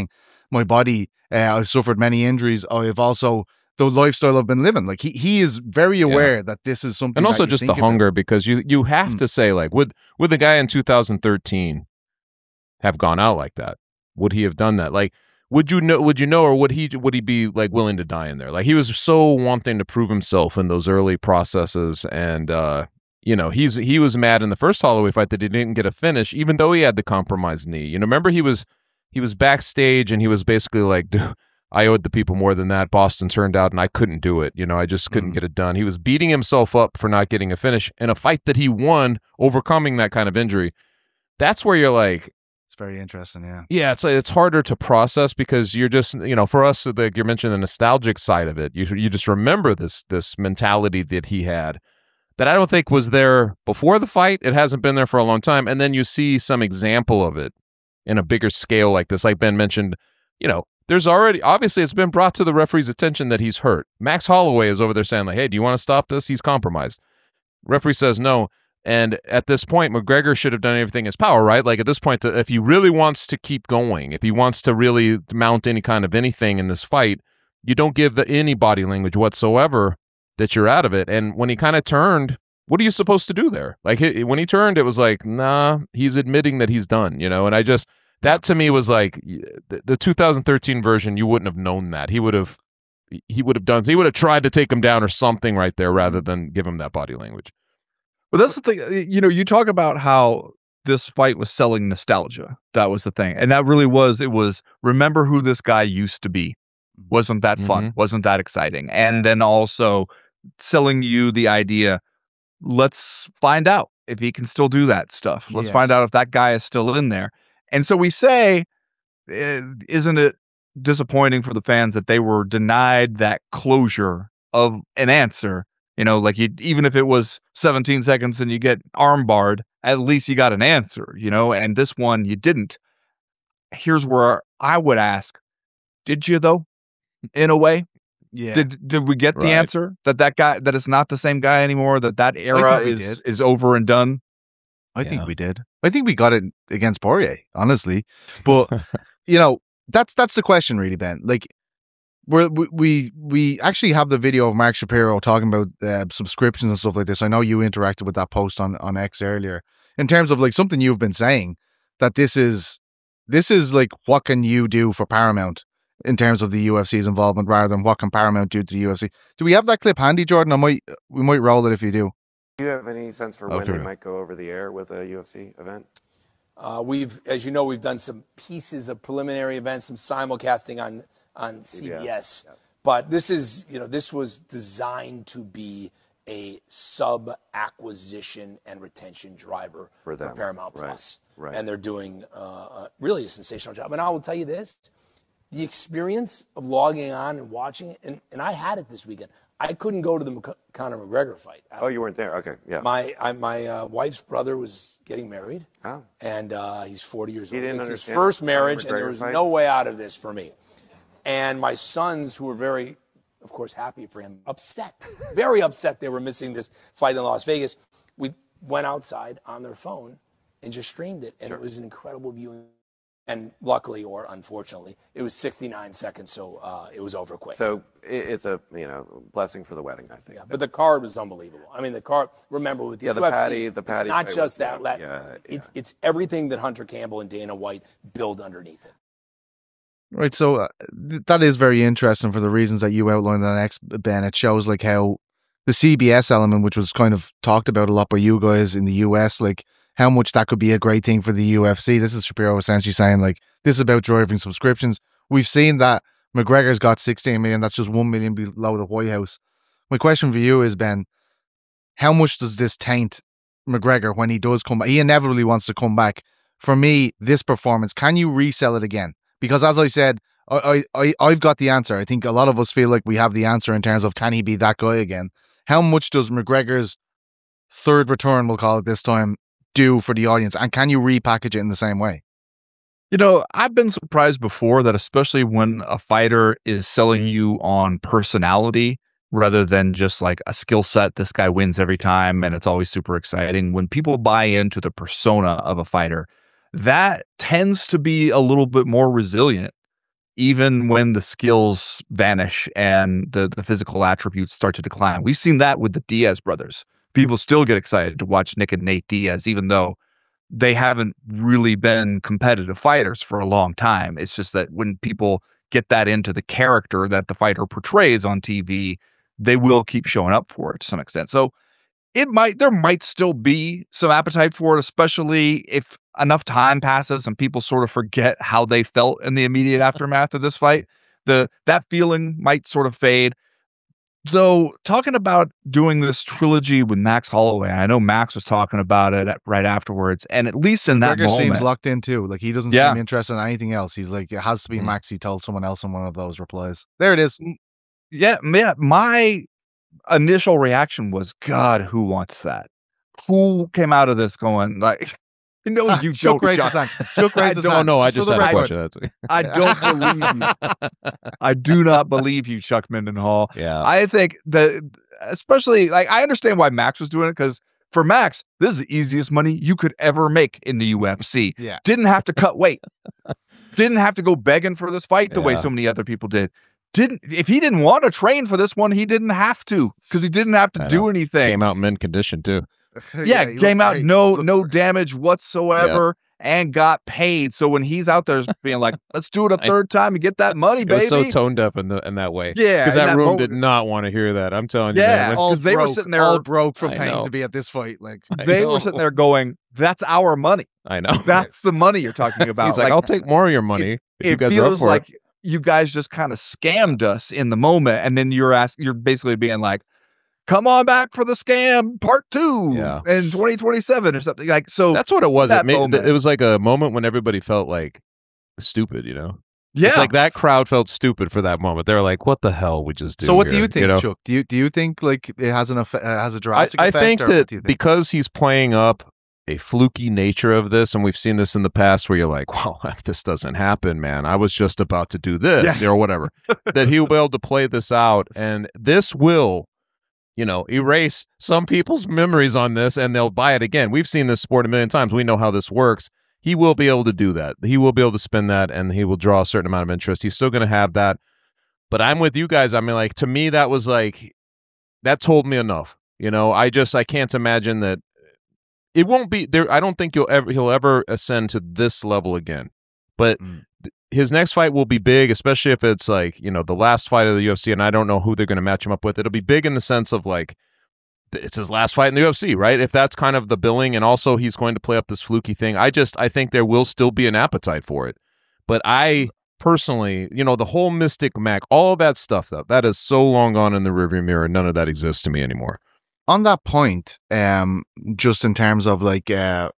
my body. Uh, I've suffered many injuries. I've also the lifestyle I've been living. Like he he is very aware yeah. that this is something, and also that you just think the hunger about. because you you have mm. to say like would would the guy in two thousand thirteen have gone out like that? Would he have done that? Like. Would you know? Would you know, or would he? Would he be like willing to die in there? Like he was so wanting to prove himself in those early processes, and uh, you know, he's he was mad in the first Holloway fight that he didn't get a finish, even though he had the compromised knee. You know, remember he was he was backstage and he was basically like, Dude, "I owed the people more than that. Boston turned out, and I couldn't do it. You know, I just couldn't mm-hmm. get it done." He was beating himself up for not getting a finish in a fight that he won, overcoming that kind of injury. That's where you're like. Very interesting, yeah. Yeah, it's it's harder to process because you're just, you know, for us, like you mentioned the nostalgic side of it. You you just remember this this mentality that he had that I don't think was there before the fight. It hasn't been there for a long time. And then you see some example of it in a bigger scale like this. Like Ben mentioned, you know, there's already, obviously it's been brought to the referee's attention that he's hurt. Max Holloway is over there saying like, hey, do you want to stop this? He's compromised. Referee says no. And at this point, McGregor should have done everything in his power, right? Like at this point, if he really wants to keep going, if he wants to really mount any kind of anything in this fight, you don't give the, any body language whatsoever that you're out of it. And when he kind of turned, what are you supposed to do there? Like he, when he turned, it was like, nah, he's admitting that he's done, you know? And I just, that to me was like the, the two thousand thirteen version, you wouldn't have known that. He would have, he would have done, he would have tried to take him down or something right there rather than give him that body language. Well, that's the thing. You know, you talk about how this fight was selling nostalgia. That was the thing. And that really was, it was, remember who this guy used to be. Wasn't that fun? Mm-hmm. Wasn't that exciting? And then also selling you the idea, let's find out if he can still do that stuff. Let's yes. find out if that guy is still in there. And so we say, isn't it disappointing for the fans that they were denied that closure of an answer? You know, like you, even if it was seventeen seconds and you get armbarred, at least you got an answer, you know, and this one you didn't. Here's where I would ask, did you though, in a way? Yeah. Did did we get right. the answer that that guy, that it's not the same guy anymore, that that era is, is over and done? I yeah. think we did. I think we got it against Poirier, honestly. But, you know, that's that's the question really, Ben. Like, We're, we we we actually have the video of Mark Shapiro talking about uh, subscriptions and stuff like this. I know you interacted with that post on, on X earlier. In terms of like something you've been saying, that this is this is like what can you do for Paramount in terms of the U F C's involvement rather than what can Paramount do to the U F C. Do we have that clip handy, Jordan? I might we might roll it if you do. Do you have any sense for okay. when they might go over the air with a U F C event? Uh, we've, as you know, we've done some pieces of preliminary events, some simulcasting on. on C B S, yes. Yep. But this is, you know, this was designed to be a sub-acquisition and retention driver for, them. for Paramount right. Plus. Right. And they're doing uh, really a sensational job. And I will tell you this, the experience of logging on and watching it, and, and I had it this weekend. I couldn't go to the Mc- Conor McGregor fight. I, oh, you weren't there? Okay, yeah. My I, my uh, wife's brother was getting married, oh. and uh, he's forty years he old. Didn't it's his first marriage, and there was fight? no way out of this for me. And my sons, who were very, of course, happy for him, upset, very upset they were missing this fight in Las Vegas. We went outside on their phone and just streamed it, and sure. it was an incredible viewing. And luckily, or unfortunately, it was sixty-nine seconds, so uh, it was over quick. So it's a you know blessing for the wedding, I think. Yeah, but the card was unbelievable. I mean, the card. Remember with the yeah, the U F C, patty, the patty. It's not just was, that. Yeah, la- yeah, it's yeah. it's everything that Hunter Campbell and Dana White build underneath it. Right, so uh, th- that is very interesting for the reasons that you outlined on X, Ben. It shows like how the C B S element, which was kind of talked about a lot by you guys in the U S, like how much that could be a great thing for the U F C. This is Shapiro essentially saying like this is about driving subscriptions. We've seen that McGregor's got sixteen million. That's just one million below the White House. My question for you is, Ben, how much does this taint McGregor when he does come back? He inevitably wants to come back. For me, this performance, can you resell it again? Because as I said, I, I, I've got the answer. I think a lot of us feel like we have the answer in terms of can he be that guy again? How much does McGregor's third return, we'll call it this time, do for the audience? And can you repackage it in the same way? You know, I've been surprised before that especially when a fighter is selling you on personality rather than just like a skill set, this guy wins every time and it's always super exciting. When people buy into the persona of a fighter, that tends to be a little bit more resilient, even when the skills vanish and the, the physical attributes start to decline. We've seen that with the Diaz brothers. People still get excited to watch Nick and Nate Diaz, even though they haven't really been competitive fighters for a long time. It's just that when people get that into the character that the fighter portrays on T V, they will keep showing up for it to some extent. So it might, there might still be some appetite for it, especially if enough time passes and people sort of forget how they felt in the immediate aftermath of this fight. The, that feeling might sort of fade. Though, talking about doing this trilogy with Max Holloway, I know Max was talking about it at, right afterwards, and at least in that Gregor moment, seems locked in too. Like he doesn't Yeah. seem interested in anything else. He's like, it has to be Mm. Max. He told someone else in one of those replies. There it is. yeah, yeah, my initial reaction was, God, who wants that? Who came out of this going like, no, you Shook don't. raised his Chuck. hand. Shook raised his Oh hand. no, I for just the had a record. question. That's- I don't believe you. I do not believe you, Chuck Mindenhall. Yeah. I think that, especially, like, I understand why Max was doing it, because for Max, this is the easiest money you could ever make in the U F C. Yeah. Didn't have to cut weight. Didn't have to go begging for this fight the way Yeah. so many other people did. Didn't if he didn't want to train for this one, he didn't have to, because he didn't have to I do know. anything. Came out in mint condition too. Yeah, he came looked out great. no Looked no great. damage whatsoever. And got paid. So when he's out there being like, let's do it a I- third time and get that money, It baby. was so tone deaf in the in that way. Yeah, because in that, that room moment- did not want to hear that. I'm telling you. Yeah, man. When- all 'cause they were broke, sitting there- all broke from I paying know. to be at this fight. Like I they know. were sitting there going, that's our money. I know. That's the money you're talking about. He's like, I'll take more of your money if you it guys are up feels for like it. you guys just kind of scammed us in the moment, and then you're asking, you're basically being like, come on back for the scam part two Yeah. in twenty twenty-seven or something. Like, so That's what it was. that It, made, moment- it was like a moment when everybody felt like stupid. You know, yeah, it's like that crowd felt stupid for that moment. They were like, "What the hell we just do?" So what do here?" you think, know? Chuck? Do you do you think like it has an effect, uh, has a I, drastic I effect? think or what that do you think? because he's playing up a fluky nature of this, and we've seen this in the past, where you're like, "Well, if this doesn't happen, man, I was just about to do this or whatever," that he'll be able to play this out, and this will, you know, erase some people's memories on this, and they'll buy it again. We've seen this sport a million times. We know how this works. He will be able to do that. He will be able to spin that, and he will draw a certain amount of interest. He's still going to have that. But I'm with you guys. I mean, like, to me, that was like, that told me enough. You know, I just, I can't imagine that it won't be there. I don't think you'll ever, he'll ever ascend to this level again. But Mm. his next fight will be big, especially if it's like, you know, the last fight of the U F C, and I don't know who they're going to match him up with. It'll be big in the sense of like, it's his last fight in the U F C, right? If that's kind of the billing, and also he's going to play up this fluky thing, I just, I think there will still be an appetite for it. But I personally, you know, the whole Mystic Mac, all of that stuff, though, that is so long gone in the rearview mirror. None of that exists to me anymore. On that point, um, just in terms of like uh,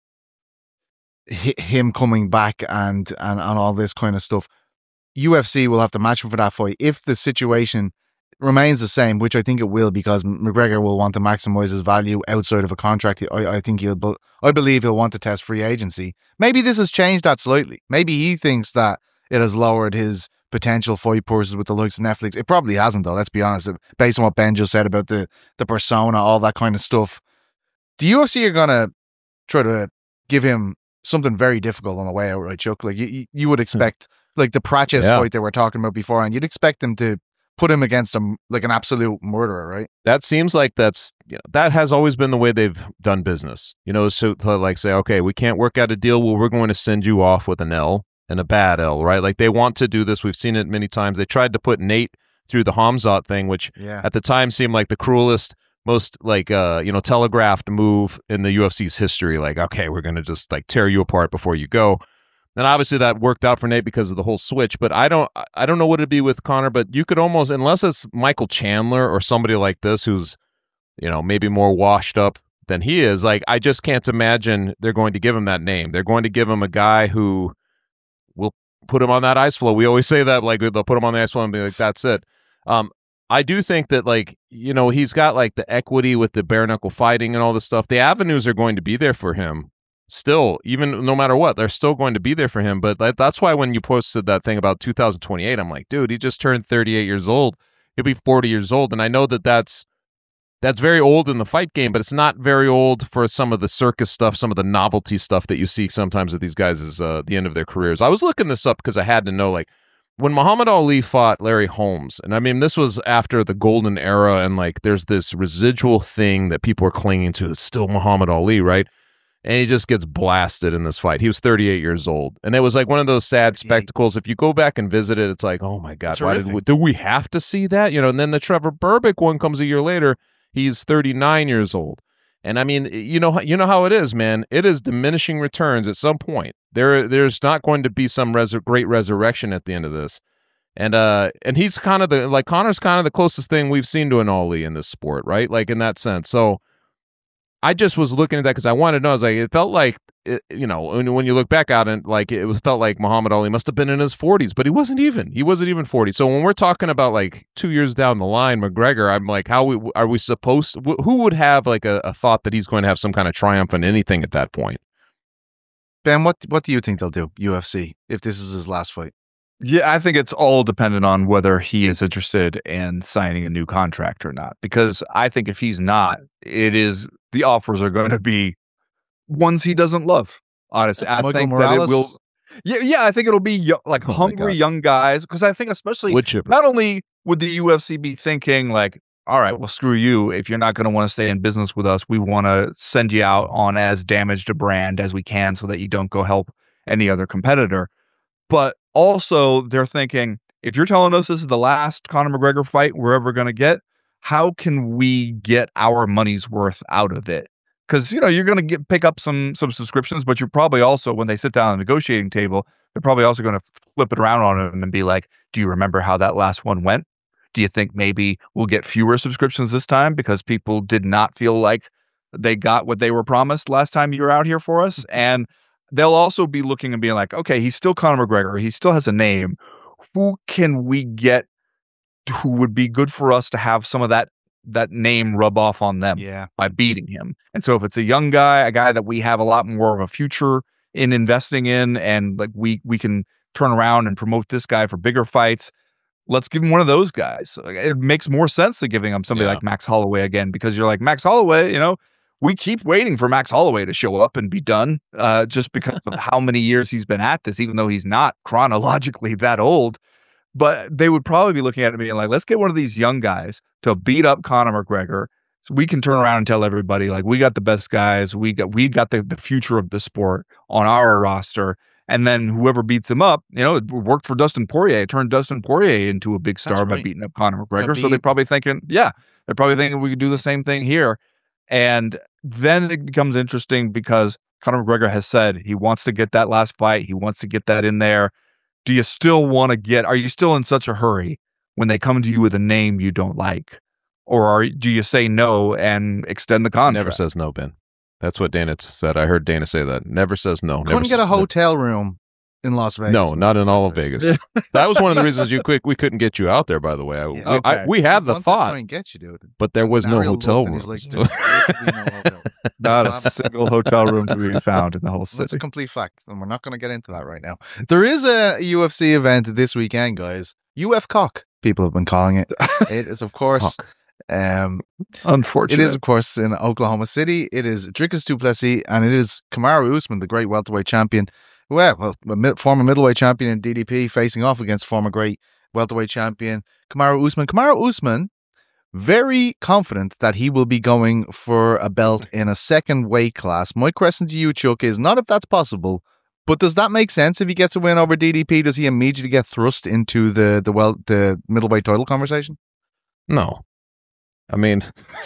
hi- him coming back and, and and all this kind of stuff, U F C will have to match him for that fight if the situation remains the same, which I think it will, because McGregor will want to maximize his value outside of a contract. I, I think he'll, but I believe he'll want to test free agency. Maybe this has changed that slightly. Maybe he thinks that it has lowered his potential fight purses with the likes of Netflix. It probably hasn't, though. Let's be honest. Based on what Ben just said about the the persona, all that kind of stuff, the U F C are gonna try to give him something very difficult on the way out, right, Chuck? Like you, you- you would expect, like the Praches Yeah. fight that we're talking about before, and you'd expect them to put him against him like an absolute murderer, right? That seems like that's, you know, that has always been the way they've done business. You know, so to like say, okay, we can't work out a deal. Well, we're going to send you off with an L and a bad L, right? Like they want to do this. We've seen it many times. They tried to put Nate through the Hamzat thing, which Yeah. at the time seemed like the cruelest, most like uh you know telegraphed move in the U F C's history. Like, okay, we're gonna just like tear you apart before you go. And obviously that worked out for Nate because of the whole switch. But I don't I don't know what it'd be with Conor. But you could almost, unless it's Michael Chandler or somebody like this who's, you know, maybe more washed up than he is. Like, I just can't imagine they're going to give him that name. They're going to give him a guy who will put him on that ice floe. We always say that, like, they'll put him on the ice floe and be like, that's it. Um, I do think that, like, you know, he's got like the equity with the bare knuckle fighting and all this stuff. The avenues are going to be there for him still, even no matter what, they're still going to be there for him. But that, that's why when you posted that thing about two thousand twenty-eight, I'm like, dude, he just turned thirty-eight years old. He'll be forty years old. And I know that that's, that's very old in the fight game, but it's not very old for some of the circus stuff, some of the novelty stuff that you see sometimes at these guys' uh, the end of their careers. I was looking this up because I had to know, like, when Muhammad Ali fought Larry Holmes, and I mean, this was after the golden era, and like there's this residual thing that people are clinging to. It's still Muhammad Ali, right? And he just gets blasted in this fight. He was thirty-eight years old. And it was like one of those sad spectacles. If you go back and visit it, it's like, oh my God, It's why did horrific. we, do we have to see that? You know, and then the Trevor Berbick one comes a year later. He's thirty-nine years old. And I mean, you know, you know how it is, man. It is diminishing returns at some point. There, there's not going to be some res- great resurrection at the end of this. And uh, and he's kind of the, like, Conor's kind of the closest thing we've seen to an Ali in this sport, right? Like in that sense. So I just was looking at that because I wanted to know. I was like, it felt like, it, you know, when, when you look back at it, like it was felt like Muhammad Ali must have been in his forties, but he wasn't even. He wasn't even forty. So when we're talking about like two years down the line, McGregor, I'm like, how we, are we supposed to, who would have like a, a thought that he's going to have some kind of triumph in anything at that point? Ben, what what do you think they'll do, U F C, if this is his last fight? Yeah, I think it's all dependent on whether he is interested in signing a new contract or not. Because I think if he's not, it is the offers are going to be ones he doesn't love. Honestly, I Michael think Morales? that it will. Yeah, yeah, I think it'll be yo- like Oh my hungry God. young guys. Because I think especially Wood chipper. not only would the U F C be thinking like, all right, well, screw you. If you're not going to want to stay in business with us, we want to send you out on as damaged a brand as we can so that you don't go help any other competitor. But also, they're thinking, if you're telling us this is the last Conor McGregor fight we're ever going to get, how can we get our money's worth out of it? Because, you know, you're going to get pick up some some subscriptions, but you're probably also, when they sit down at the negotiating table, they're probably also going to flip it around on them and be like, do you remember how that last one went? Do you think maybe we'll get fewer subscriptions this time because people did not feel like they got what they were promised last time you were out here for us? And they'll also be looking and being like, okay, he's still Conor McGregor. He still has a name. Who can we get who would be good for us to have some of that that name rub off on them Yeah. by beating him? And so if it's a young guy, a guy that we have a lot more of a future in investing in, and like we we can turn around and promote this guy for bigger fights, let's give him one of those guys. It makes more sense than giving him somebody Yeah. like Max Holloway again, because you're like, Max Holloway, you know, we keep waiting for Max Holloway to show up and be done, uh, just because of how many years he's been at this, even though he's not chronologically that old. But they would probably be looking at it and being like, let's get one of these young guys to beat up Conor McGregor so we can turn around and tell everybody, like, we got the best guys. We got we got the, the future of the sport on our roster. And then whoever beats him up, you know, it worked for Dustin Poirier. It turned Dustin Poirier into a big star That's by right. beating up Conor McGregor. So Khabib. they're probably thinking, yeah, they're probably thinking we could do the same thing here. And then it becomes interesting because Conor McGregor has said he wants to get that last fight. He wants to get that in there. Do you still want to get, are you still in such a hurry when they come to you with a name you don't like? Or are, do you say no and extend the contract? Never says no, Ben. That's what Dana t- said. I heard Dana say that. Never says no. Couldn't Never get a says- hotel room in Las Vegas. No, not in all of Vegas. That was one of the reasons you quick we couldn't get you out there. By the way, I, Yeah. we, I, Okay. we had the Wanted to try thought, and get you, dude. but there was no Ariel hotel looked and room. he's like, "There's literally no hotel." Not a single hotel room to be found in the whole That's a city. complete fact, and we're not going to get into that right now. There is a U F C event this weekend, guys. U F Cock, people have been calling it. It is, of course, um, Unfortunately. it is, of course, in Oklahoma City. It is Dricus du Plessis, and it is Kamaru Usman, the great welterweight champion. Well, well, a mid- former middleweight champion in D D P, facing off against former great welterweight champion Kamaru Usman. Kamaru Usman, very confident that he will be going for a belt in a second weight class. My question to you, Chuck, is not if that's possible, but does that make sense? If he gets a win over D D P, does he immediately get thrust into the the well the middleweight title conversation? No, I mean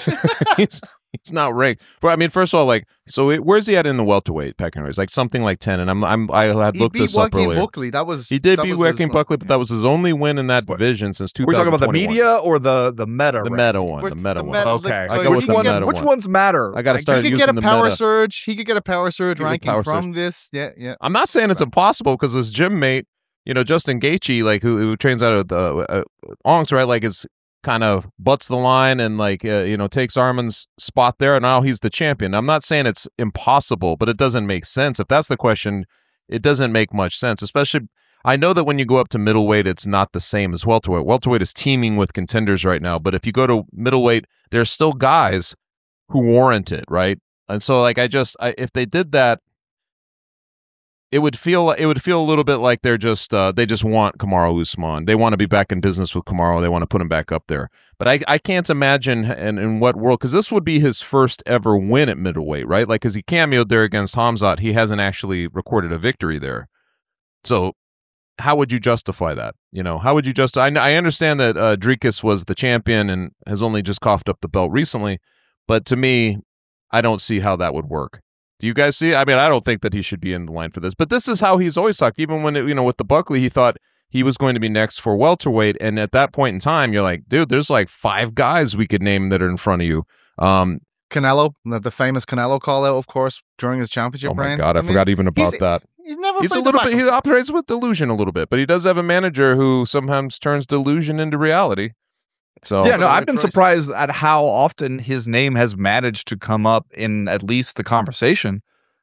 he's he's not ranked. But I mean, first of all, like, so it, where's he at in the welterweight pecking order? It's like something like ten, and I'm I'm I had He looked beat this up Joaquin earlier. Buckley. That was He did that beat was Joaquin his, Buckley, like, but that was his only win in that division since two We're thousand talking twenty-one. about the media or the, the meta? The right? meta one, What's the meta the one. meta- Okay. like, I go uh, with which, the ones, meta which one. ones matter? I got to Like, start he could using get a the power meta. surge. He could get a power surge He could ranking power from this. Yeah, yeah. I'm not saying it's impossible because his gym mate, you know, Justin Gaethje, like who who trains out of the uh, Onks, right? Like is kind of butts the line and like uh, you know takes Arman's spot there, and now he's the champion. I'm not saying it's impossible, but it doesn't make sense. If that's the question, it doesn't make much sense. Especially, I know that when you go up to middleweight, it's not the same as welterweight. Welterweight is teeming with contenders right now, but if you go to middleweight, there's still guys who warrant it, right? And so, like, I just I, if they did that. it would feel it would feel a little bit like they're just uh, they just want Kamaru Usman. They want to be back in business with Kamaru. They want to put him back up there. But I, I can't imagine in, in what world, because this would be his first ever win at middleweight, right? Like, because he cameoed there against Hamzat, he hasn't actually recorded a victory there. So how would you justify that? You know, how would you just? I, I understand that uh, Dricus was the champion and has only just coughed up the belt recently, but to me, I don't see how that would work. Do you guys see? I mean, I don't think that he should be in the line for this, but this is how he's always talked. Even when, it, you know, with the Buckley, he thought he was going to be next for welterweight. And at that point in time, you're like, dude, there's like five guys we could name that are in front of you. Um, Canelo, the, the famous Canelo call out, of course, during his championship oh my reign. God, I, I forgot mean, even about that. He's never He's a little bit, he operates with delusion a little bit, but he does have a manager who sometimes turns delusion into reality. So yeah, no, I've been surprised at how often his name has managed to come up in at least the conversation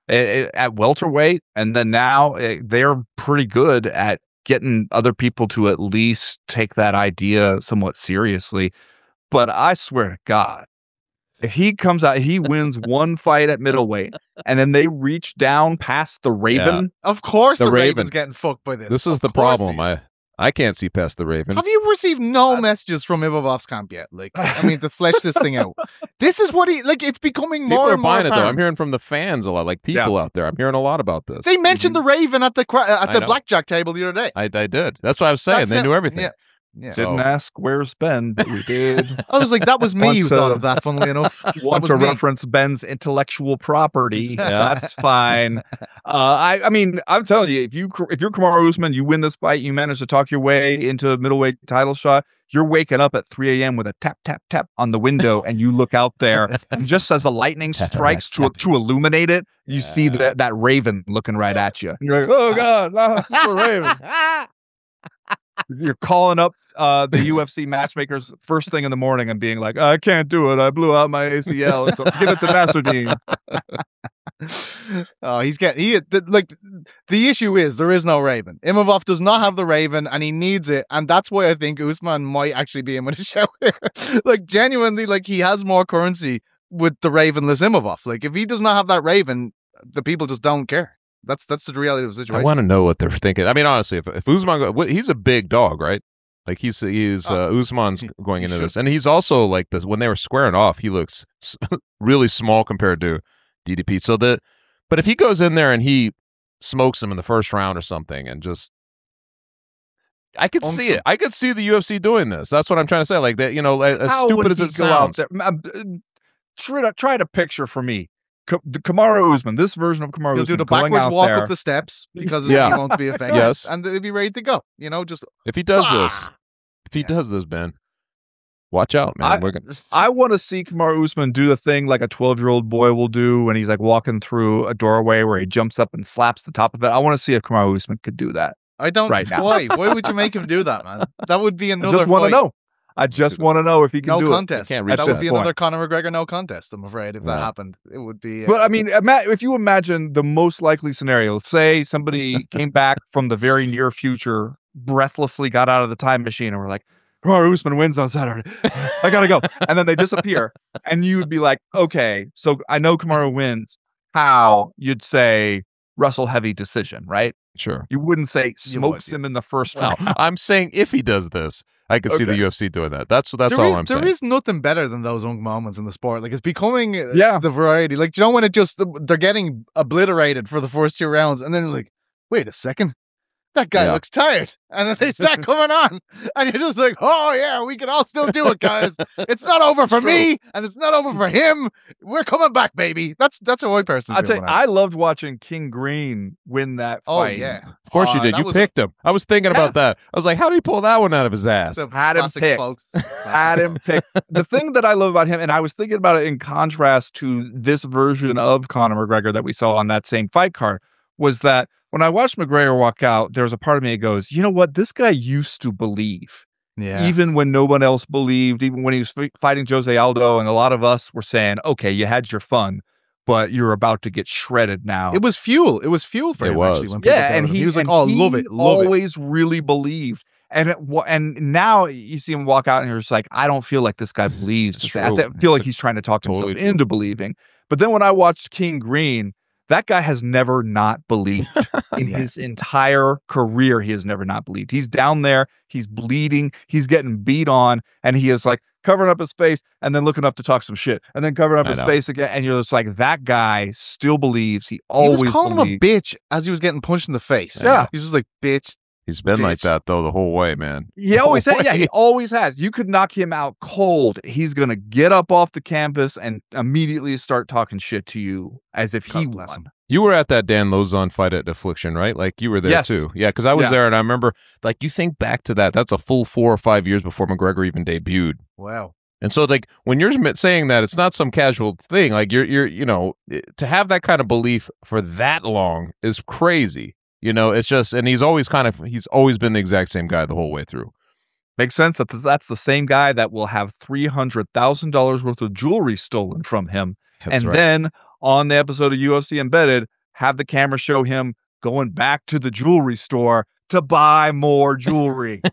at welterweight, and then now they're pretty good at getting other people to at least take that idea somewhat seriously. But I swear to God, if he comes out, he wins one fight at middleweight, and then they reach down past the Raven. Yeah. Of course, the, the Raven's Raven. getting fucked by this. This is of the problem. I I can't see past the Raven. Have you received no uh, messages from Imavov's camp yet? Like, I mean, to flesh this thing out. This is what he like. It's becoming people more are and more buying apparent. it though. I'm hearing from the fans a lot, like people yeah. out there. I'm hearing a lot about this. They mentioned mm-hmm. the Raven at the at the blackjack table the other day. I, I did. That's what I was saying. That's they it. knew everything. Yeah. Yeah. Didn't so. ask where's Ben, but we did. I was like, that was me who to, thought of that, funnily enough. Want to me. reference Ben's intellectual property. Yeah. That's fine. Uh, I, I mean, I'm telling you, if, you, if you're Kamaru Usman, you win this fight, you manage to talk your way into a middleweight title shot, you're waking up at three a.m. with a tap, tap, tap on the window, and you look out there, and just as the lightning strikes to, to illuminate it, you yeah. see that, that Raven looking right at you. And you're like, oh, God, no, it's the Raven. You're calling up uh, the U F C matchmakers first thing in the morning and being like, I can't do it. I blew out my A C L. So give it to Nasruddin. Oh, he's getting he the, like the issue is there is no Raven. Imavov does not have the Raven, and he needs it, and that's why I think Usman might actually be in with a show here. Like genuinely, like he has more currency with the Ravenless Imavov. Like if he does not have that Raven, the people just don't care. That's that's the reality of the situation. I want to know what they're thinking. I mean, honestly, if if Usman, go, he's a big dog, right? Like he's he's uh, uh, Usman's going into this, and he's also like this. When they were squaring off, he looks really small compared to D D P. So the, but if he goes in there and he smokes him in the first round or something, and just, I could see it. I could see the U F C doing this. That's what I'm trying to say. Like that, you know, as How stupid as it sounds. Try to try to picture for me. The Kamaru Usman, this version of Kamaru He'll Usman, do the backwards walk there. up the steps because yeah. he won't be effective. Yes, and they'll be ready to go. You know, just if he does ah! this, if he yeah. does this, Ben, watch out, man. I, We're gonna... I want to see Kamaru Usman do the thing like a twelve-year-old boy will do when he's like walking through a doorway where he jumps up and slaps the top of it. I want to see if Kamaru Usman could do that. I don't. Right now. Why? Why would you make him do that, man? That would be another. I just want to fight. know. I just want to know if he can no do contest. it. That would be point. Another Conor McGregor no contest. I'm afraid if that yeah. happened, it would be. Uh, but I mean, if you imagine the most likely scenario, say somebody came back from the very near future, breathlessly got out of the time machine, and were like, Kamaru Usman wins on Saturday. I gotta go, and then they disappear, and you would be like, okay, so I know Kamaru wins. How? You'd say Russell heavy decision, right? Sure. You wouldn't say smokes would, him in the first well, round. I'm saying if he does this, I could okay. see the U F C doing that. That's that's there all is, I'm there saying. There is nothing better than those young moments in the sport. Like it's becoming yeah. the variety. Like, do you know when it just they're getting obliterated for the first two rounds, and then you're like, wait a second, that guy yeah. looks tired, and then they start coming on, and you're just like, oh yeah, we can all still do it, guys. It's not over for True. me, and it's not over for him. We're coming back, baby. That's that's how I personally. I'll tell you, I loved watching King Green win that oh, fight. yeah, of course uh, you did. You was, picked him. I was thinking yeah. about that. I was like, how did he pull that one out of his ass? Had him picked. Had him picked. The thing that I love about him, and I was thinking about it in contrast to this version of Conor McGregor that we saw on that same fight card, was that when I watched McGregor walk out, there was a part of me that goes, you know what? This guy used to believe. Yeah. Even when no one else believed, even when he was f- fighting Jose Aldo, and a lot of us were saying, okay, you had your fun, but you're about to get shredded now. It was fuel. It was fuel for it him, was. actually. When yeah, and he, he, he was like, and oh, he love it, love always it. really believed. And it, and now you see him walk out and you're just like, I don't feel like this guy believes. I feel like he's trying to talk himself totally into believing. But then when I watched King Green, That guy has never not believed in Yeah. his entire career. He has never not believed. He's down there. He's bleeding. He's getting beat on. And he is like covering up his face and then looking up to talk some shit and then covering up I his know. face again. And you're just like, that guy still believes. He always he was calling believed. him a bitch as he was getting punched in the face. Yeah. He was just like, bitch. He's been like Bitch. that though the whole way, man. He always The has. whole Yeah, way. he always has. You could knock him out cold. He's going to get up off the campus and immediately start talking shit to you as if he God bless won. him. You were at that Dan Lozon fight at Affliction, right? Like you were there Yes. too. Yeah, because I was Yeah. there and I remember, like, you think back to that, that's a full four or five years before McGregor even debuted. Wow. And so, like, when you're admit- saying that, it's not some casual thing. Like, you're, you're, you know, it- to have that kind of belief for that long is crazy. You know, it's just, and he's always kind of, he's always been the exact same guy the whole way through. Makes sense that that's the same guy that will have three hundred thousand dollars worth of jewelry stolen from him. That's and right. then on the episode of U F C Embedded, have the camera show him going back to the jewelry store to buy more jewelry.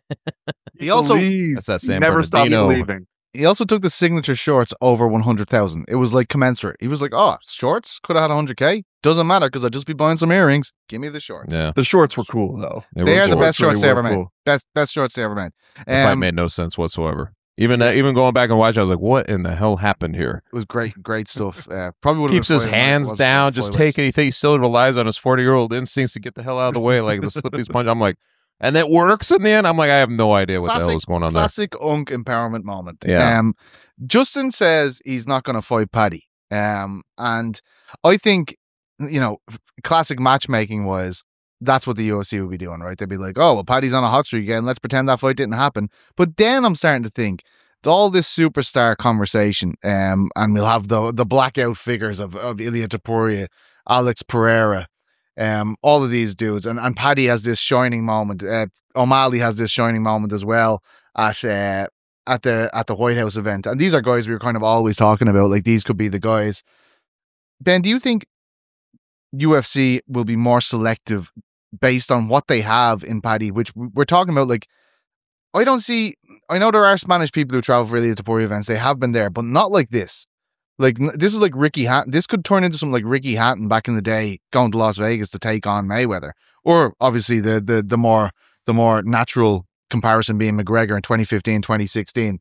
He also- believes. That's that He San never stops Bernardino. believing. He also took the signature shorts over one hundred thousand. It was like commensurate. He was like, oh, shorts? Could have had one hundred K. Doesn't matter because I'd just be buying some earrings. Give me the shorts. Yeah. The shorts were cool though. They, They were are the cool. best shorts really they were ever made. cool. Best, best shorts they ever made. The fight Um, made no sense whatsoever. Even uh, even going back and watching, I was like, what in the hell happened here? It was great, great stuff. Uh, probably would Keeps his hands down, just taking, he thinks he still relies on his forty-year-old instincts to get the hell out of the way, like to slip these punches. I'm like, and it works in the end? I'm like, I have no idea what the hell Classic- was going on Classic Unk empowerment moment. Yeah. Um, Justin says he's not going to fight Paddy. Um, and I think, you know, classic matchmaking was that's what the U F C would be doing, right? They'd be like, oh, well, Paddy's on a hot streak again. Let's pretend that fight didn't happen. But then I'm starting to think all this superstar conversation, um, and we'll have the the blackout figures of, of Ilia Topuria, Alex Pereira, um, all of these dudes, and, and Paddy has this shining moment. Uh, O'Malley has this shining moment as well at uh, at the at the White House event, and these are guys we were kind of always talking about. Like these could be the guys. Ben, do you think U F C will be more selective based on what they have in Paddy? Which we're talking about, like I don't see. I know there are Spanish people who travel for the Topuria events. They have been there, but not like this. Like n- this is like Ricky Hatton. This could turn into some like Ricky Hatton back in the day, going to Las Vegas to take on Mayweather, or obviously the the the more the more natural comparison being McGregor in twenty fifteen, twenty sixteen.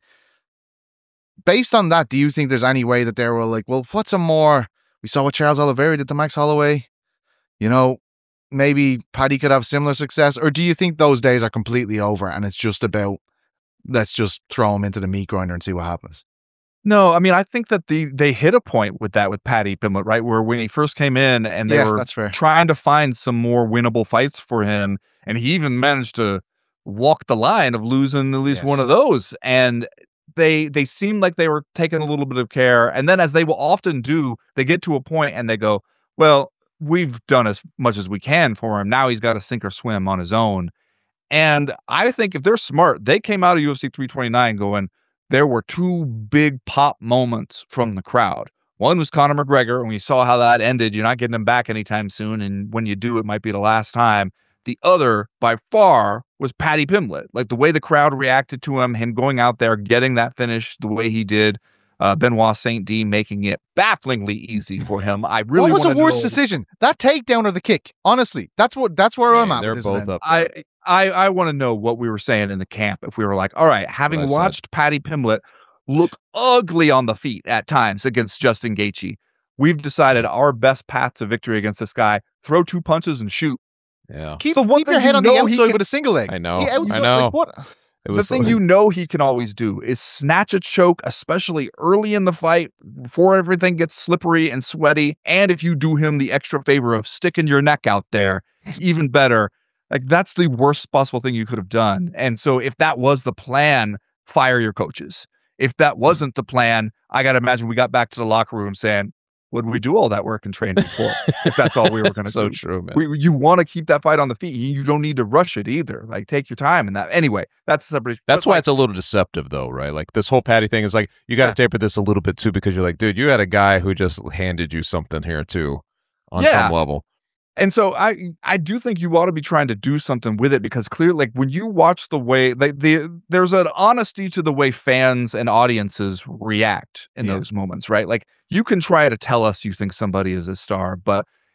Based on that, do you think there's any way that they were like, well, what's a more? We saw what Charles Oliveira did to Max Holloway. You know, maybe Paddy could have similar success, or do you think those days are completely over and it's just about let's just throw him into the meat grinder and see what happens? No, I mean, I think that the they hit a point with that with Paddy Pimblett, right? Where when he first came in and they Yeah, were that's fair. trying to find some more winnable fights for him, and he even managed to walk the line of losing at least Yes. one of those. And they they seemed like they were taking a little bit of care. And then, as they will often do, they get to a point and they go, well, we've done as much as we can for him. Now he's got to sink or swim on his own. And I think if they're smart, they came out of U F C three twenty-nine going, there were two big pop moments from the crowd. One was Conor McGregor, and we saw how that ended. You're not getting him back anytime soon, and when you do, it might be the last time. The other, by far, was Paddy Pimblett. Like the way the crowd reacted to him, him going out there, getting that finish the way he did, uh, Benoit Saint-Denis making it bafflingly easy for him. I really what was the wanna worst know- decision? That takedown or the kick? Honestly, that's what that's where I'm Man, at. they're with this both event. up. I I I want to know what we were saying in the camp. If we were like, all right, having What I said. watched Paddy Pimblett look ugly on the feet at times against Justin Gaethje, we've decided our best path to victory against this guy: throw two punches and shoot. Yeah. Keep, The one keep your thing head you on the know he outside can- with a single leg. I know, The I outside- know. Like, what? It The was thing you know he can always do is snatch a choke, especially early in the fight before everything gets slippery and sweaty. And if you do him the extra favor of sticking your neck out there, even better. Like that's the worst possible thing you could have done. And so if that was the plan, fire your coaches. If that wasn't the plan, I got to imagine we got back to the locker room saying, would we do all that work and training for if that's all we were going to so do? true, man. We, you want to keep that fight on the feet. You don't need to rush it either. Like take your time and that. Anyway, that's separate. That's but, why like, it's a little deceptive, though, right? Like this whole Paddy thing is like you got to Yeah. taper this a little bit too, because you're like, dude, you had a guy who just handed you something here too, on Yeah. some level. And so I I do think you ought to be trying to do something with it because clearly, like when you watch the way like the there's an honesty to the way fans and audiences react in Yeah. those moments, right? Like you can try to tell us you think somebody is a star, but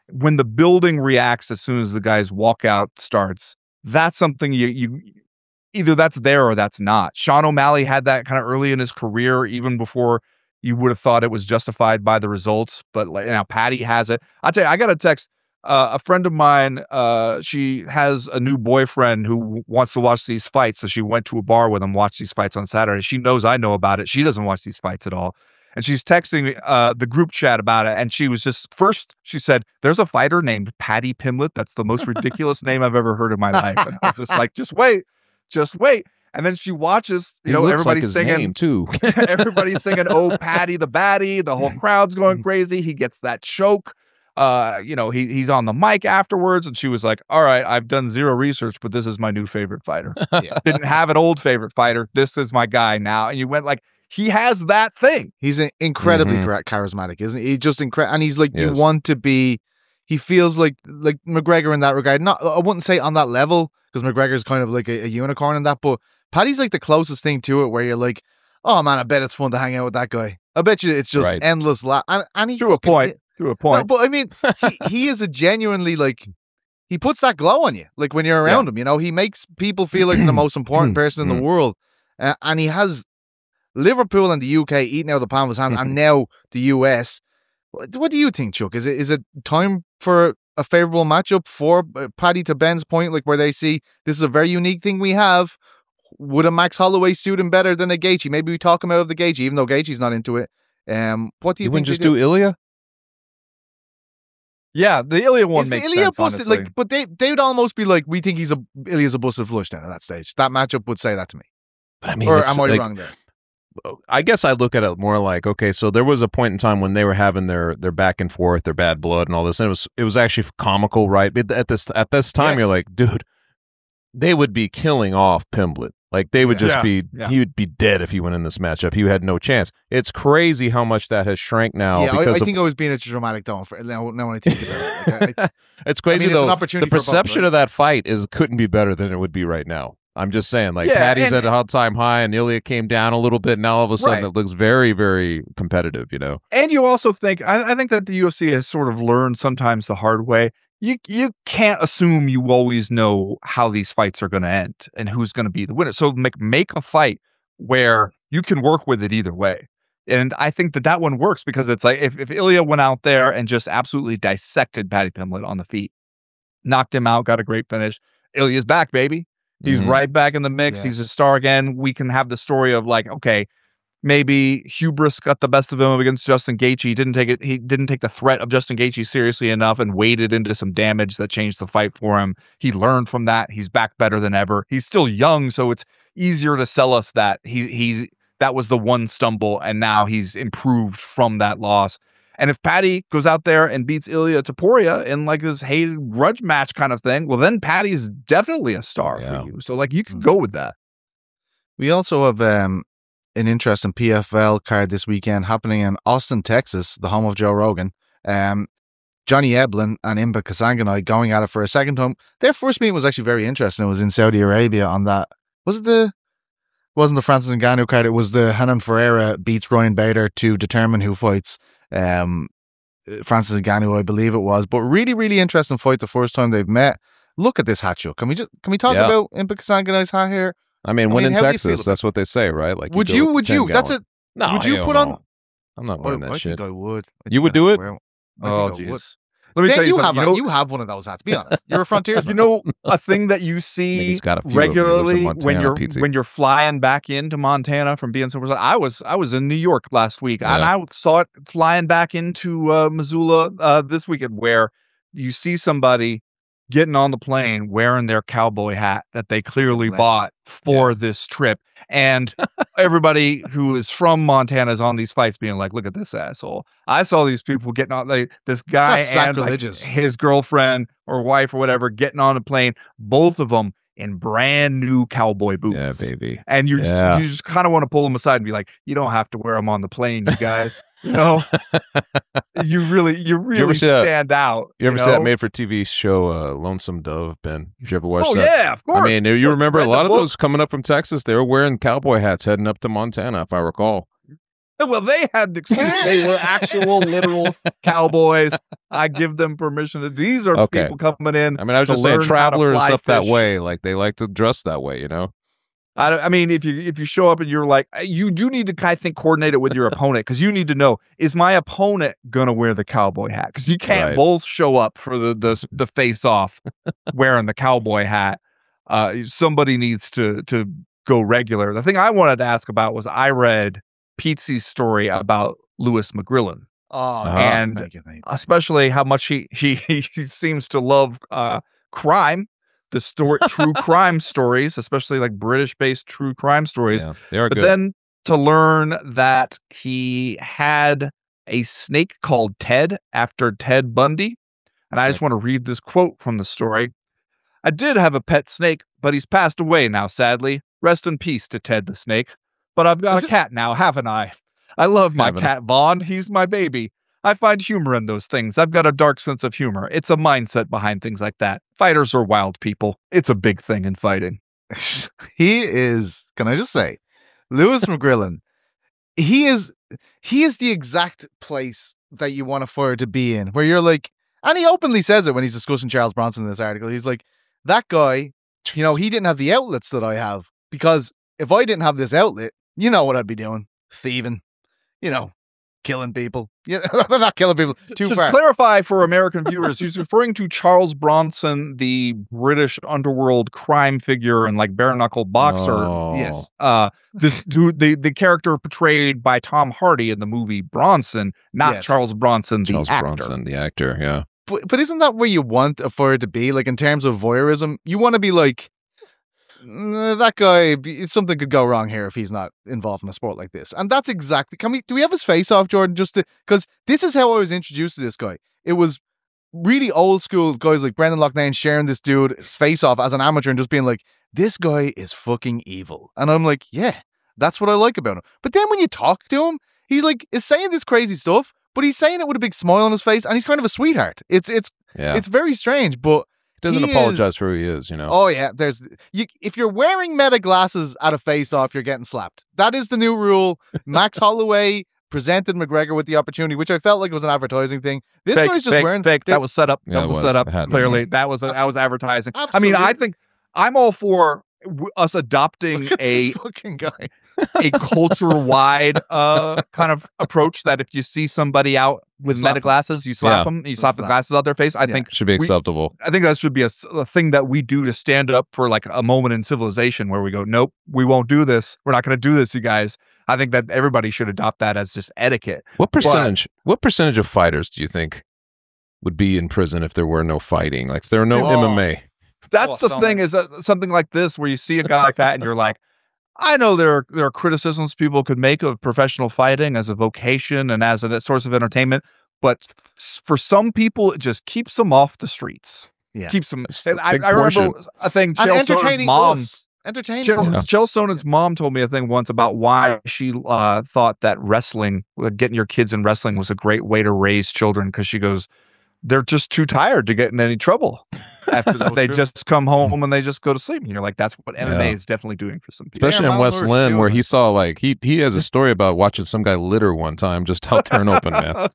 when the building reacts as soon as the guy's walkout starts, that's something you you either that's there or that's not. Sean O'Malley had that kind of early in his career, even before you would have thought it was justified by the results. But like, now Patty has it. I'll tell you, I got a text. Uh, a friend of mine, uh, she has a new boyfriend who wants to watch these fights. So she went to a bar with him, watched these fights on Saturday. She knows I know about it. She doesn't watch these fights at all. And she's texting uh, the group chat about it. And she was just, first, she said, there's a fighter named Paddy Pimblett. That's the most ridiculous name I've ever heard in my life. And I was just like, just wait, just wait. And then she watches, you He know, looks everybody's like his singing. name, too. Everybody's singing, oh, Paddy the Baddie. The whole crowd's going crazy. He gets that choke. Uh, you know, he he's on the mic afterwards. And she was like, all right, I've done zero research, but this is my new favorite fighter. Yeah. Didn't have an old favorite fighter. This is my guy now. And you went like, he has that thing. He's incredibly Mhm. char- charismatic, isn't he? He's just incredible. And he's like, you Yes. want to be, he feels like like McGregor in that regard. Not, I wouldn't say on that level, because McGregor's kind of like a, a unicorn in that, but Paddy's like the closest thing to it where you're like, oh man, I bet it's fun to hang out with that guy. I bet you it's just Right. endless. La- and, and he To a fucking- point. To a No, point. but I mean, he, he is a genuinely like, he puts that glow on you. Like when you're around him, you know, he makes people feel like the most important person in the world. Uh, and he has Liverpool and the U K eating out of the palm of his hands, and now the U S. What, what do you think, Chuck? Is it is it time for a favorable matchup for uh, Paddy, to Ben's point, like where they see this is a very unique thing we have? Would a Max Holloway suit him better than a Gaethje? Maybe we talk him out of the Gaethje, even though Gaethje's not into it. Um, what do you, You think? wouldn't they just do Ilya? Yeah, the Ilya one Is makes Ilya sense, busted, honestly. like, but they they would almost be like, we think he's a Ilya's a busted flush then at that stage. That matchup would say that to me. But I mean, Or it's am I like- wrong there? I guess I look at it more like, okay, so there was a point in time when they were having their their back and forth, their bad blood and all this, and it was it was actually comical, right? But at this at this time, Yes. you're like, dude, they would be killing off Pimblett. Like they would Yeah. just Yeah, be, yeah. he would be dead if he went in this matchup. He had no chance. It's crazy how much that has shrank now. yeah, I, because I of, think I was being a dramatic don't for now, now when I think about it. Like, I- it's crazy I mean, it's though. an opportunity the for both, perception right? of that fight is couldn't be better than it would be right now. I'm just saying, like Yeah, Paddy's and- at a hot time high, and Ilya came down a little bit. Now all of a sudden, Right. it looks very, very competitive. You know, And you also think, I, I think that the U F C has sort of learned sometimes the hard way. You you can't assume you always know how these fights are going to end and who's going to be the winner. So make make a fight where you can work with it either way. And I think that that one works because it's like if, if Ilya went out there and just absolutely dissected Paddy Pimblett on the feet, knocked him out, got a great finish, Ilya's back, baby. He's Mhm. right back in the mix. Yeah. He's a star again. We can have the story of like, okay, maybe hubris got the best of him against Justin Gaethje. He didn't take it. He didn't take the threat of Justin Gaethje seriously enough and waded into some damage that changed the fight for him. He learned from that. He's back better than ever. He's still young, so it's easier to sell us that he he's that was the one stumble, and now he's improved from that loss. And if Paddy goes out there and beats Ilya Taporia in like this hated grudge match kind of thing, well, then Paddy's definitely a star Yeah. for you. So like you can go with that. We also have um, an interesting P F L card this weekend happening in Austin, Texas, the home of Joe Rogan. Um, Johnny Eblen and Imba Kasanganay going at it for a second time. Their first meeting was actually very interesting. It was in Saudi Arabia on that. Was it the... wasn't the Francis Ngannou card. It was the Hanan Ferreira beats Ryan Bader to determine who fights um, Francis Ngannou, I believe it was. But really, really interesting fight the first time they've met. Look at this hat, Chuck. Can we just can we talk Yeah. about Imba Kasanganay's hat here? I mean, I when mean, in how do you feel Texas, about that's what they say, right? Like, Would go you? with Would ten you? That's gallon. a. No, would you hell put no. on? I'm not I, wearing I that shit. think I would. I You think would I'd do it? wear I Oh, think I would. jeez. Let me Ben, tell you, you have something. a, You know, you have one of those hats. Be honest. You're a frontiersman. you know a thing that you see he's got a few of them. He lives in regularly Montana, when you're P T. when you're flying back into Montana from being somewhere. I was I was in New York last week, and Yeah. I saw it flying back into uh, Missoula uh, this weekend, where you see somebody getting on the plane wearing their cowboy hat that they clearly Legend. bought for this trip. And everybody who is from Montana is on these flights being like, look at this asshole. I saw these people getting on, like this guy That's and like, sacrilegious. his girlfriend or wife or whatever getting on a plane, both of them in brand new cowboy boots. Yeah, baby. And you Yeah. just, you just kind of want to pull them aside and be like, you don't have to wear them on the plane, you guys. You know, you really, you really ever see that- stand out. You ever see know? that made-for-T V show, uh, Lonesome Dove, Ben? Did you ever watch Oh, that? yeah, of course. I mean, you Look, remember a read the lot of book. those coming up from Texas, they were wearing cowboy hats heading up to Montana, if I recall. Well, they had experience. They were actual, literal cowboys. I give them permission. To, these are Okay. people coming in. I mean, I was to just saying, learn how to travelers fly up that fish. way, like they like to dress that way, you know. I, don't- I mean, if you if you show up and you're like, you do need to, I think, coordinate it with your opponent because you need to know, is my opponent gonna wear the cowboy hat? Because you can't Right. both show up for the the, the face off wearing the cowboy hat. Uh, somebody needs to to go regular. The thing I wanted to ask about was I read Pete's story about Lewis McGrillen, Oh, Uh-huh. and thank you, thank you. especially how much he he, he seems to love uh, crime. The story, true crime stories, especially like British-based true crime stories. Yeah, they are But good. then to learn that he had a snake called Ted after Ted Bundy. And I just want to read this quote from the story. I did have a pet snake, but he's passed away now, sadly. Rest in peace to Ted the snake. But I've got Is a it- cat now, haven't I? I love my Haven't I? cat, Vaughn. He's my baby. I find humor in those things. I've got a dark sense of humor. It's a mindset behind things like that. Fighters are wild people. It's a big thing in fighting. He is, can I just say, Lewis McGrillen, he is he is the exact place that you want a fighter to be in, where you're like, and he openly says it when he's discussing Charles Bronson in this article. He's like, that guy, you know, he didn't have the outlets that I have, because if I didn't have this outlet, you know what I'd be doing? Thieving, you know, killing people. You know, not killing people, too To far. clarify for American viewers, he's referring to Charles Bronson, the British underworld crime figure and like bare knuckle boxer. Oh. Yes. Uh, this dude, the the character portrayed by Tom Hardy in the movie Bronson, not Yes. Charles Bronson, the Charles actor. Bronson, the actor. Yeah. But, but isn't that where you want a fighter to be? Like, in terms of voyeurism, you want to be like, "Mm, that guy, b- something could go wrong here if he's not involved in a sport like this. And that's exactly, can we, do we have his face off, Jordan? Just to, because this is how I was introduced to this guy. It was really old school guys like Brendan Loughnane sharing this dude's face off as an amateur and just being like, this guy is fucking evil. And I'm like, yeah, that's what I like about him. But then when you talk to him, he's like, is saying this crazy stuff, but he's saying it with a big smile on his face, and he's kind of a sweetheart. It's, it's, Yeah. it's very strange, but He doesn't he apologize is- for who he is, you know. Oh yeah, there's you. If you're wearing meta glasses at a face-off, you're getting slapped. That is the new rule. Max Holloway presented McGregor with the opportunity, which I felt like was an advertising thing. This fake, guy's just fake, wearing fake. they're- That was set up. Yeah, that it was, was. a set up. It had to be. Clearly, that was a, that was advertising. I mean, I Absolutely. think I'm all for w- us adopting Look at a this fucking guy. a culture-wide uh, kind of approach that if you see somebody out with Slap meta them. glasses, you slap Yeah. them, you slap the Slap. glasses out their face. I Yeah. think Should be we- acceptable. I think that should be a, s- a thing that we do to stand up for like a moment in civilization where we go, nope, we won't do this. We're not going to do this, you guys. I think that everybody should adopt that as just etiquette. What percentage? What percentage of fighters do you think would be in prison if there were no fighting? Like if there were no Oh. M M A? That's Oh, the so thing many. is uh, something like this where you see a guy like that and you're like, I know there are, there are criticisms people could make of professional fighting as a vocation and as a source of entertainment, but s- for some people, it just keeps them off the streets. Yeah. Keeps them. It's And a I, big I remember portion. a thing. And Chael Sonnen's entertaining mom. us. Entertaining Chael, us. Chael Sonnen's mom told me a thing once about why she uh, thought that wrestling, uh, getting your kids in wrestling, was a great way to raise children because she goes, they're just too tired to get in any trouble. After So they true. just come home and they just go to sleep. And you're like, that's what M M A Yeah. is definitely doing for some people. Especially Yeah, in West malnourished Lynn, where children. he saw like he he has a story about watching some guy litter one time just out there and open, man.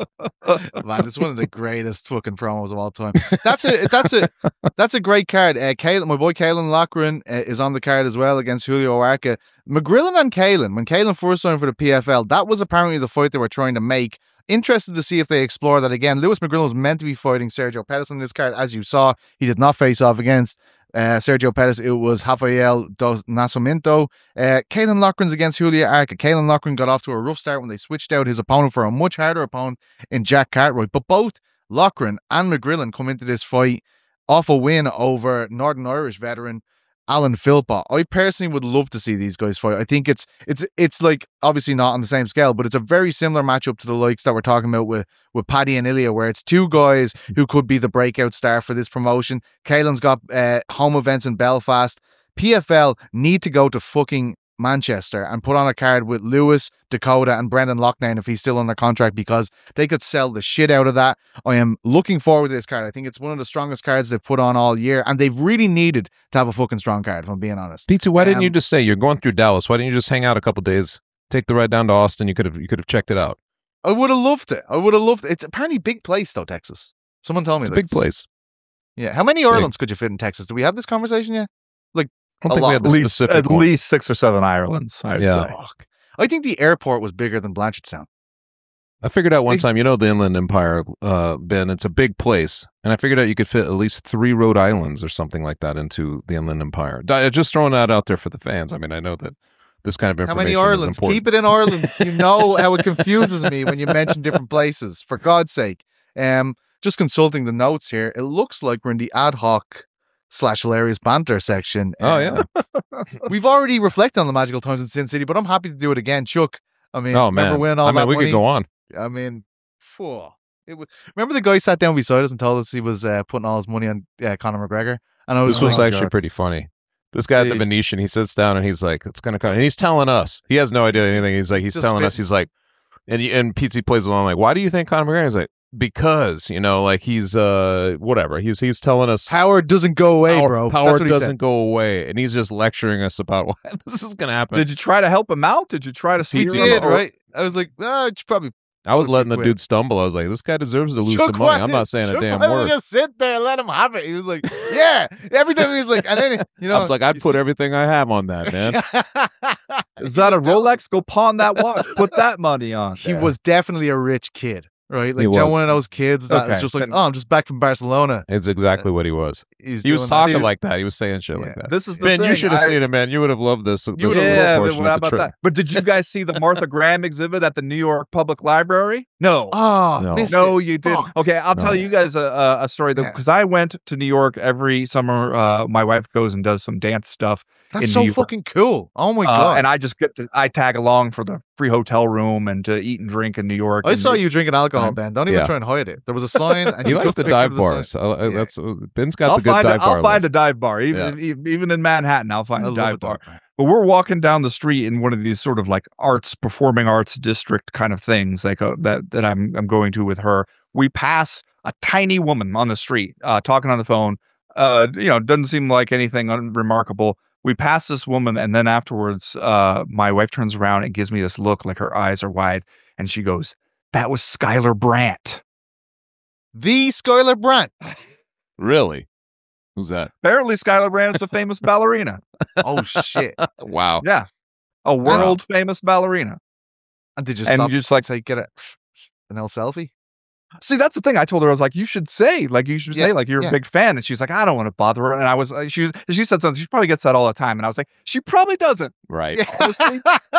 Man, it's one of the greatest fucking promos of all time. That's a that's a that's a great card. Uh, Kalen, my boy Kalen Lochran uh, is on the card as well against Julio Arca. McGrillen and Kalen, when Kalen first signed for the P F L, that was apparently the fight they were trying to make. Interested to see if they explore that again. Lewis McGrillen was meant to be fighting Sergio Pettis on this card, as you saw. He did not face off against uh, Sergio Pettis. It was Rafael dos Nascimento. Uh, Kalen Lochran's against Julio Arca. Kalen Lochran got off to a rough start when they switched out his opponent for a much harder opponent in Jack Cartwright. But both Lochran and McGrillen come into this fight off a win over Northern Irish veteran Alan Philpott. I personally would love to see these guys fight. I think it's it's it's like obviously not on the same scale, but it's a very similar matchup to the likes that we're talking about with with Paddy and Ilya, where it's two guys who could be the breakout star for this promotion. Kaelin's got uh, home events in Belfast. P F L need to go to fucking Manchester and put on a card with Lewis, Dakota, and Brendan Loughnane if he's still under contract, because they could sell the shit out of that. I am looking forward to this card. I think it's one of the strongest cards they've put on all year, and they've really needed to have a fucking strong card, if I'm being honest. Pizza, why didn't you Um, just say you're going through Dallas? Why didn't you just hang out a couple days take the ride down to Austin. You could have you could have checked it out. I would have loved it. I would have loved it. It's apparently a big place though, Texas. Someone told me It's a that big it's- place. Yeah. How many Irelands could you fit in Texas? Do we have this conversation yet? Like I don't a think lot. we had the At least, specific at one. least six or seven Irelands, I'd Yeah. say. Fuck. I think the airport was bigger than Blanchardstown. I figured out one They- time, you know, the Inland Empire, uh, Ben, it's a big place. And I figured out you could fit at least three Rhode Islands or something like that into the Inland Empire. Di- Just throwing that out there for the fans. I mean, I know that this kind of How information many is Irelands? important. Keep it in Ireland. You know how it confuses me when you mention different places. For God's sake. Um, just consulting the notes here, it looks like we're in the ad hoc slash hilarious banter section. Oh, yeah. We've already reflected on the magical times in Sin City, but I'm happy to do it again. Chuck, I mean, Oh, remember man. winning all I mean, that we money? could go on. I mean, phew, it was, remember the guy sat down beside us and told us he was uh, putting all his money on uh, Conor McGregor? And I was This was like, actually pretty funny. This guy at the Hey. Venetian, he sits down and he's like, "It's gonna come," and he's telling us. He has no idea anything. He's like, he's Just telling us. spitting. He's like, and he- and Pete plays along like, "Why do you think Conor McGregor?" He's like, "Because you know, like he's uh whatever. He's he's telling us power doesn't go away, power, bro. power That's what he doesn't said. go away," and he's just lecturing us about why this is gonna happen. Did you try to help him out? Did you try to He steer him did, or- right? I was like, oh, it's probably. I was Put a letting few the quid. dude stumble. I was like, "This guy deserves to lose Chuck some money." I'm wanted- not saying Chuck a damn wanted to word. Just sit there and let him have it. He was like, yeah. Every time he was like, and then you know, I was like, "I'd you put see- everything I have on that, man." Is that a Rolex? Go pawn that watch. Put that money on. He there. was definitely a rich kid, right? Like He Joe, was. one of those kids that was Okay, just like, then- oh, I'm just back from Barcelona. It's exactly what he was. He was, He was doing talking that. like that. He was saying shit like Yeah. that. This is the Ben, thing. you should have I- seen it, man. You would have loved this. this would've little Yeah, portion but what of the about trip. that? But did you guys see the Martha Graham exhibit at the New York Public Library? No. Oh, No. missed No, it. you didn't. Fuck. Okay, I'll tell No. you guys a, a, a story Yeah. because I went to New York every summer. Uh, my wife goes and does some dance stuff, That's in so New York. fucking cool. Oh my uh, god! and I just get to I tag along for the free hotel room and to eat and drink in New York. I and saw it- you drinking alcohol, Um, Ben. Don't even yeah. try and hide it. There was a sign, and He you likes took the a picture dive of the sign. bars. Uh, uh, Yeah. That's uh, Ben's got I'll the good find a, dive bar. I'll find list. a dive bar, even e- even in Manhattan. I'll I find a love dive a bar. dive bar. But we're walking down the street in one of these sort of like arts, performing arts district kind of things, like uh, that that I'm I'm going to with her. We pass a tiny woman on the street, uh, talking on the phone. Uh, you know, doesn't seem like anything unremarkable. We pass this woman, and then afterwards, uh, my wife turns around and gives me this look, like her eyes are wide, and she goes, "That was Skylar Brandt." The Skylar Brandt. Really? Who's that? Apparently, Skylar Brandt is a famous ballerina. Oh shit! Wow. Yeah, a world famous ballerina. And did you And stop? you just like say get a an L selfie? See, that's the thing. I told her, I was like, you should say, like, you should Yeah, say, like, you're yeah. a big fan. And she's like, I don't want to bother her. And I was, uh, she was, she said something. She probably gets that all the time. And I was like, she probably doesn't. Right. Honestly,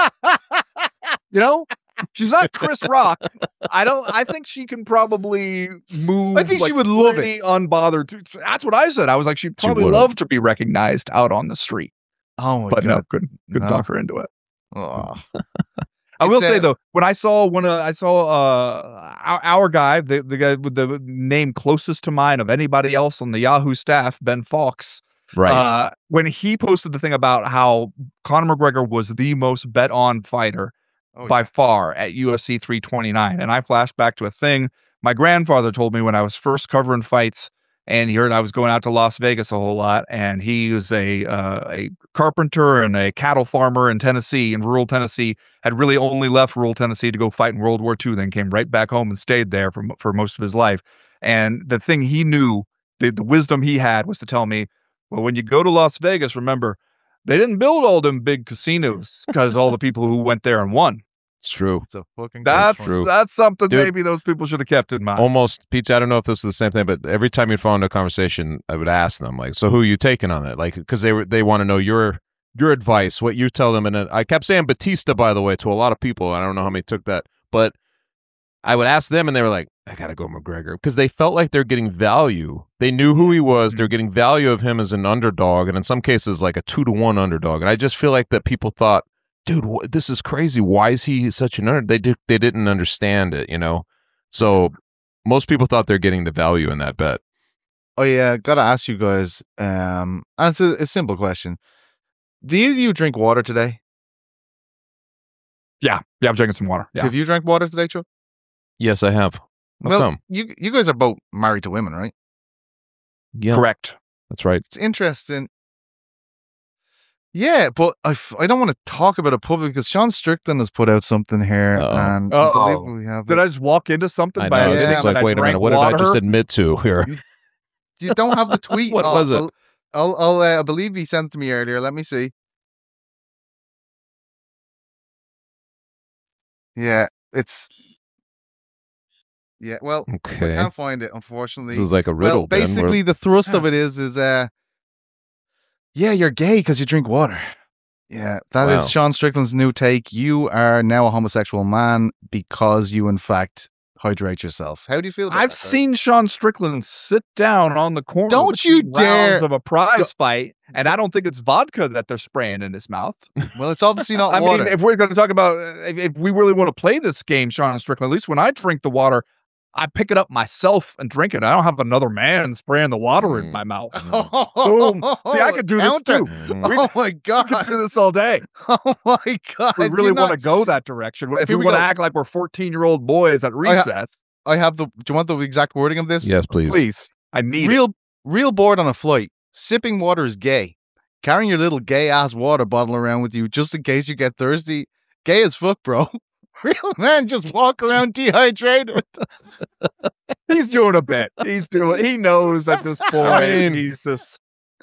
you know, she's not Chris Rock. I don't. I think she can probably move. I think she like, would love pretty unbothered. To, that's what I said. I was like, she'd She probably would've. love to be recognized out on the street. Oh my But no, god! couldn't couldn't No. talk her into it. Oh. I will It's, say uh, though, when I saw one, uh, I saw uh, our, our guy, the, the guy with the name closest to mine of anybody else on the Yahoo staff, Ben Fawkes. Right. Uh, when he posted the thing about how Conor McGregor was the most bet on fighter Oh, by far at U F C three twenty-nine, and I flashed back to a thing my grandfather told me when I was first covering fights. And he heard I was going out to Las Vegas a whole lot, and he was a uh, a carpenter and a cattle farmer in Tennessee, in rural Tennessee. Had really only left rural Tennessee to go fight in World War Two, then came right back home and stayed there for for most of his life. And the thing he knew, the, the wisdom he had, was to tell me, well, when you go to Las Vegas, remember they didn't build all them big casinos because all the people who went there and won. It's true. It's a fucking. That's true. that's something Dude. maybe those people should have kept in mind. Almost, Pete, I don't know if this is the same thing, but every time you'd fall into a conversation, I would ask them, like, so who are you taking on that? Like, because they were they want to know your your advice, what you tell them. And then I kept saying Batista, by the way, to a lot of people. I don't know how many took that, but I would ask them, and they were like, I got to go McGregor, because they felt like they're getting value. They knew who he was. They're getting value of him as an underdog, and in some cases, like a two to one underdog. And I just feel like that people thought, dude, wh- this is crazy. Why is he such an underdog? They did, they didn't understand it, you know. So most people thought they're getting the value in that bet. Oh yeah, gotta ask you guys. Um, and it's a, a simple question. Do either of you drink water today? yeah, yeah, I'm drinking some water. Yeah. Have you drank water today, Chuck? Yes, I have. How well, come? you you guys are both married to women, right? Yeah, Correct. that's right. It's interesting. Yeah, but I, f- I don't want to talk about it publicly because Sean Strickland has put out something here, Uh-oh. and I Uh-oh. believe we have. Did it. I just walk into something I by know. It's admitting just that like, I wait a drank minute. What did I just water? admit to here? You don't have the tweet. What Oh, was it? I'll, I'll, I'll uh, I believe he sent it to me earlier. Let me see. Yeah, it's. Yeah, well, I Okay. can't find it, unfortunately. This is like a riddle. Well, Ben. We're- basically, the thrust of it is, is uh, yeah, you're gay because you drink water. Yeah, that is Wow. Sean Strickland's new take. You are now a homosexual man because you, in fact, hydrate yourself. How do you feel about I've that? Sorry? seen Sean Strickland sit down on the corner. Don't you between rounds dare- of a prize fight, and I don't think it's vodka that they're spraying in his mouth. Well, it's obviously not I water. mean, if we're going to talk about uh, if, if we really want to play this game, Sean Strickland, at least when I drink the water, I pick it up myself and drink it. I don't have another man spraying the water in Mm. my mouth. Boom. See, I could do this Counter. too. Mhm. We- Oh my I could god! do this all day. Oh my god! We Do really you want to not- go that direction. If Here we we want to go. act like we're fourteen-year-old boys at I ha- recess, I have the. Do you want the exact wording of this? Yes, please. please, I need it. Real, real bored on a flight. Sipping water is gay. Carrying your little gay ass water bottle around with you just in case you get thirsty. Gay as fuck, bro. Real men just walk around dehydrated. He's doing a bit. He's doing. He knows at this point. I mean- he's just.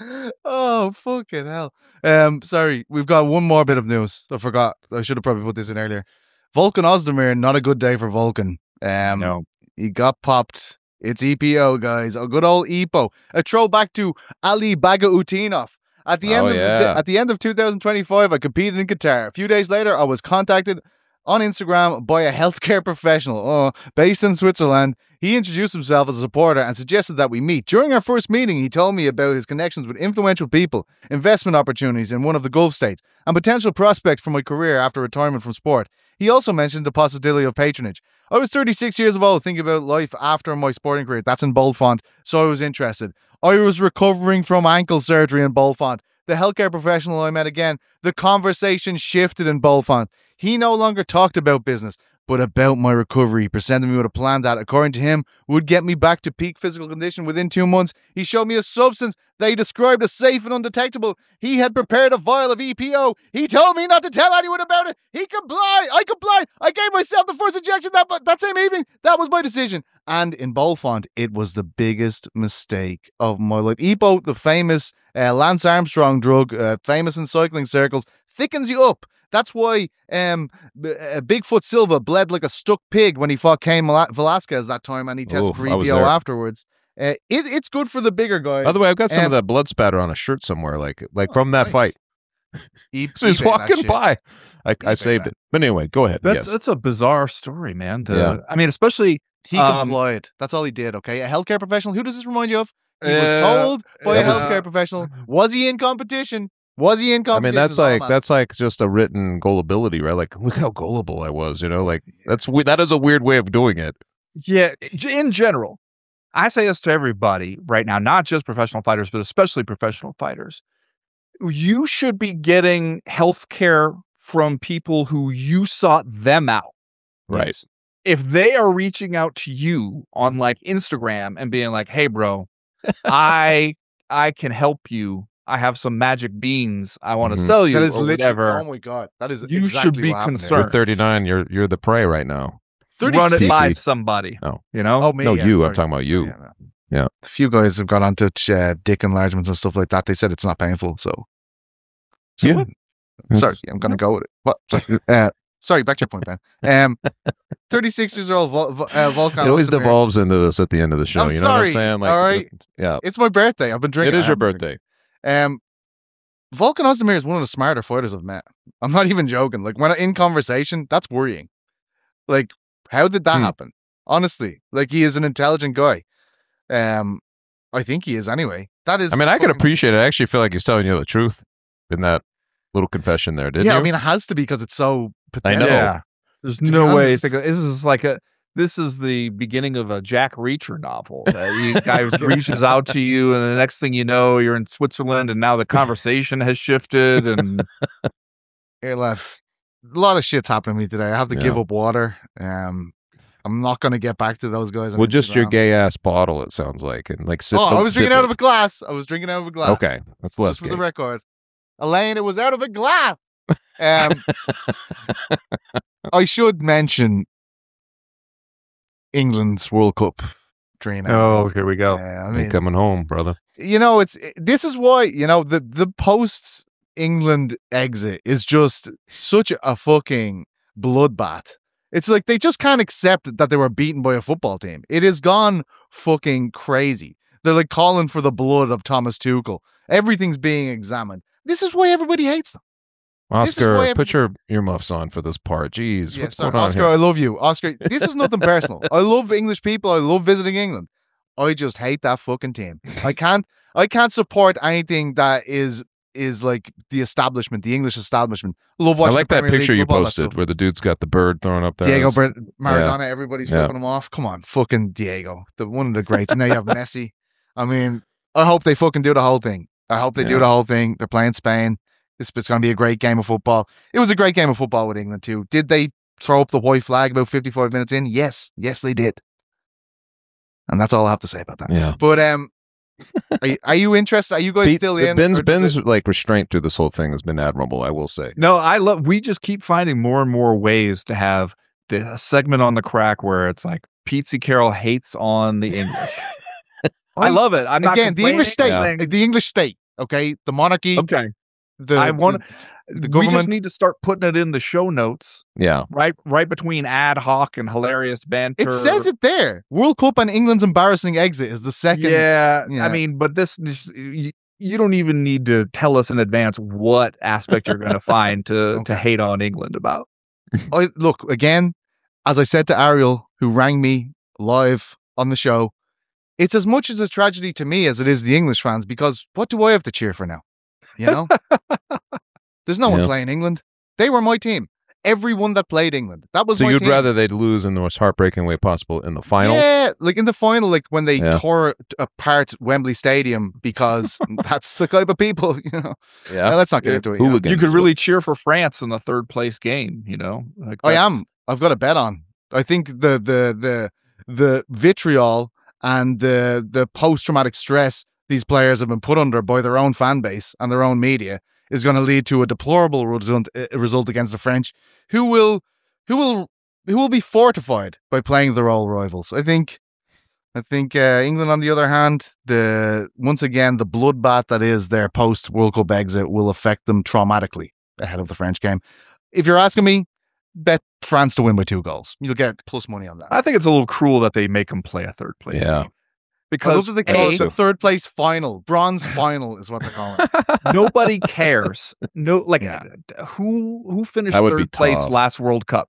Oh fucking hell! Um, sorry, we've got one more bit of news. I forgot. I should have probably put this in earlier. Vulcan Ozdemir, not a good day for Vulcan. Um, No. he got popped. It's E P O, guys. A good old E P O. A throwback to Ali Bagautinov. At the end Oh, of the, yeah. at the end of two thousand twenty-five, I competed in Qatar. A few days later, I was contacted on Instagram by a healthcare professional oh, based in Switzerland. He introduced himself as a supporter and suggested that we meet. During our first meeting, he told me about his connections with influential people, investment opportunities in one of the Gulf states, and potential prospects for my career after retirement from sport. He also mentioned the possibility of patronage. I was thirty-six years of old, thinking about life after my sporting career. That's in bold font, so I was interested. I was recovering from ankle surgery in bold font. The healthcare professional I met again, the conversation shifted in bold font. He no longer talked about business, but about my recovery. He presented me with a plan that, according to him, would get me back to peak physical condition within two months. He showed me a substance that he described as safe and undetectable. He had prepared a vial of E P O. He told me not to tell anyone about it. He complied. I complied. I gave myself the first injection that, that same evening. That was my decision. And in bold font, it was the biggest mistake of my life. E P O, the famous uh, Lance Armstrong drug, uh, famous in cycling circles, thickens you up. That's why um, B- uh, Bigfoot Silva bled like a stuck pig when he fought Cain Mala- Velasquez that time, and he tested Oof, for I was E P O there. afterwards. Uh, it, it's good for the bigger guys. By the way, I've got some Um, of that blood spatter on a shirt somewhere, like like from that nice. fight. E- So he's eBay that walking shit. by. I, I eBay saved that. it. But anyway, go ahead. That's yes. that's a bizarre story, man. To- Yeah. I mean, especially He Um, complied. That's all he did, okay? A healthcare professional. Who does this remind you of? He Uh, was told by a that was- healthcare professional. Was he in competition? Was he in I competition? mean, that's is all I'm like asking. that's like just a written gullibility, right? Like, look how gullible I was, you know. Like that's we- that is a weird way of doing it. Yeah, in general, I say this to everybody right now, not just professional fighters, but especially professional fighters. You should be getting health care from people who you sought them out. Right. If they are reaching out to you on like Instagram and being like, "Hey, bro, I I can help you. I have some magic beans I want to Mhm. sell you that is or literally. whatever." Oh my god, that is You exactly should be what happened there. concerned. You're thirty-nine. You're you're the prey right now. Run it thirty-six. by Easy. somebody. Oh. You know? Oh, me, no, yeah, you. sorry. I'm talking about you. Yeah, no. Yeah. A few guys have got onto uh, dick enlargements and stuff like that. They said it's not painful, so. So Yeah. what? Sorry, I'm going to go with it. What? Sorry, uh, sorry, back to your point, Ben. Um, thirty-six years old Vol- Vol- uh, Volkan. It always Ozdemir. devolves into this at the end of the show. I'm you know sorry, what I'm saying? Like, all right. Yeah. It's my birthday. I've been It drinking. is I your haven't been drinking. birthday. Um, Volkan Ozdemir is one of the smarter fighters I've met. I'm not even joking. Like when I, in conversation, that's worrying. Like, how did that Hmm. happen? Honestly, like he is an intelligent guy. Um, I think he is anyway. That is. I mean, I can fucking- appreciate it. I actually feel like he's telling you the truth in that little confession there, didn't Yeah, you? I mean, it has to be because it's so. I Pathetic. know. Yeah. There's To be no way. honest- Think of, this is like a. This is the beginning of a Jack Reacher novel. Uh, you guy reaches out to you, and the next thing you know, you're in Switzerland, and now the conversation has shifted. And Here, lads. A lot of shit's happening to me today. I have to give Yeah. up water. Um, I'm not going to get back to those guys. on Well, just your Instagram. gay ass bottle, it sounds like. And like, sip, Oh, I don't was sip drinking out it. of a glass. I was drinking out of a glass. Okay. That's less Just for the gay. record. Elaine, it was out of a glass. Um, I should mention England's World Cup dream. Oh, here we go. Uh, I Ain't mean, coming home, brother. you know, it's this is why you know the the post England exit is just such a fucking bloodbath. It's like they just can't accept that they were beaten by a football team. It has gone fucking crazy. They're like calling for the blood of Thomas Tuchel. Everything's being examined. This is why everybody hates them. This is Oscar, why put your earmuffs on for this part. Jeez, Yeah, what's sorry, going on Oscar, here? I love you. Oscar, this is nothing personal. I love English people. I love visiting England. I just hate that fucking team. I can't I can't support anything that is is like the establishment, the English establishment. Love I watching like the that Premier picture League you football, that posted stuff. where the dude's got the bird thrown up there. Diego That's- Ber- Maradona, everybody's Yeah. flipping him off. Come on, fucking Diego, the one of the greats. And now you have Messi. I mean, I hope they fucking do the whole thing. I hope they do Yeah. the whole thing. They're playing Spain. It's, it's going to be a great game of football. It was a great game of football with England too. Did they throw up the white flag about fifty-five minutes in? Yes, yes, they did. And that's all I have to say about that. Yeah. But um, are you, are you interested? Are you guys Pete, still in? Ben's or does Ben's it- like restraint through this whole thing has been admirable, I will say. No, I love. We just keep finding more and more ways to have the segment on the crack where it's like Pete Carroll hates on the English. I love it. I'm not again the English state, complaining. the English state. Okay, the monarchy. Okay, The I want the, the we just government. need to start putting it in the show notes, Yeah. right? Right between ad hoc and hilarious banter. It says it there. World Cup and England's embarrassing exit is the second. Yeah, yeah. I mean, but this, this you, you don't even need to tell us in advance what aspect you're going to find to to hate on England about. I, look, again, as I said to Ariel, who rang me live on the show, it's as much as a tragedy to me as it is the English fans, because what do I have to cheer for now? You know? There's no one Yeah. playing England. They were my team. Everyone that played England. That was So my you'd team. rather they'd lose in the most heartbreaking way possible in the finals? Yeah, like in the final, like when they Yeah. tore apart Wembley Stadium because that's the type of people, you know. Yeah. Now, let's not get Yeah. into it. you know. Hooligans. You could really cheer for France in the third place game. You know, like I that's- am. I've got a bet on. I think the the the the vitriol and the the post traumatic stress these players have been put under by their own fan base and their own media is going to lead to a deplorable result uh, result against the French, who will who will who will be fortified by playing their old rivals. I think. I think uh, England, on the other hand, the once again the bloodbath that is their post World Cup exit will affect them traumatically ahead of the French game. If you're asking me, bet France to win by two goals. You'll get plus money on that. I think it's a little cruel that they make them play a third place Yeah. game. Because Those are the call A, it the third place final, bronze final is what they're calling it. nobody cares. No, like Yeah. who who finished That would be third place tough. last World Cup?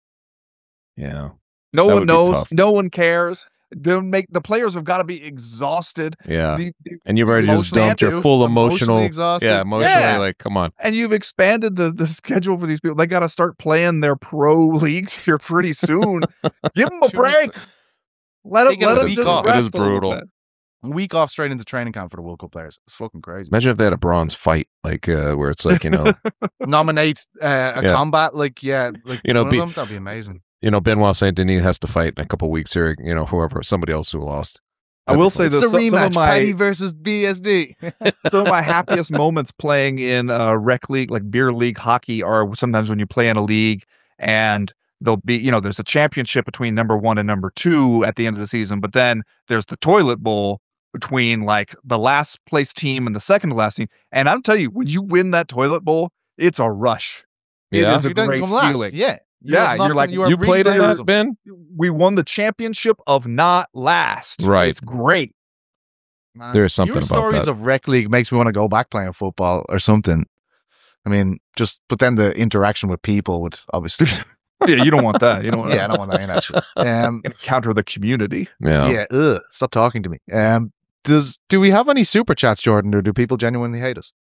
Yeah. No That one would be knows. tough. No one cares. They make the players have got to be exhausted. Yeah. The- the- And you've already just Emotionally dumped your Emotionally full emotional. exhausted. Yeah, emotionally, Yeah. like, come on. and you've expanded the, the schedule for these people. They got to start playing their pro leagues here pretty soon. Give them a Two weeks- break. Let They them, get let a them week just off. It rest is a little brutal. bit. A week off straight into training camp for the World Cup players. It's fucking crazy. Imagine if they had a bronze fight, like uh, where it's like, you know, Nominate uh, a Yeah. combat, like yeah, like You know, one be- of them. That'd be amazing. you know, Benoit Saint Denis has to fight in a couple weeks here, you know, whoever, somebody else who lost. I will say It's this: the some, some rematch, of my Paddy versus B S D. some of my happiest moments playing in uh, rec league, like beer league hockey, are sometimes when you play in a league and there'll be, you know, there's a championship between number one and number two at the end of the season, but then there's the toilet bowl between like the last place team and the second to last team. And I'll tell you, when you win that toilet bowl, it's a rush. It Yeah? is a You don't great come last. feeling. Yeah, Yeah, have not you're like- been- are You played in really that, Ben? We won the championship of not last. Right. It's great. Man, There's something your about stories that. of rec league makes me want to go back playing football or something. I mean, just but then the interaction with people would obviously. Yeah, you don't want that. You don't want yeah, I don't want that in that shit. Um, counter the community. Yeah. yeah, ugh, stop talking to me. Um, does do we have any super chats, Jordan, or do people genuinely hate us?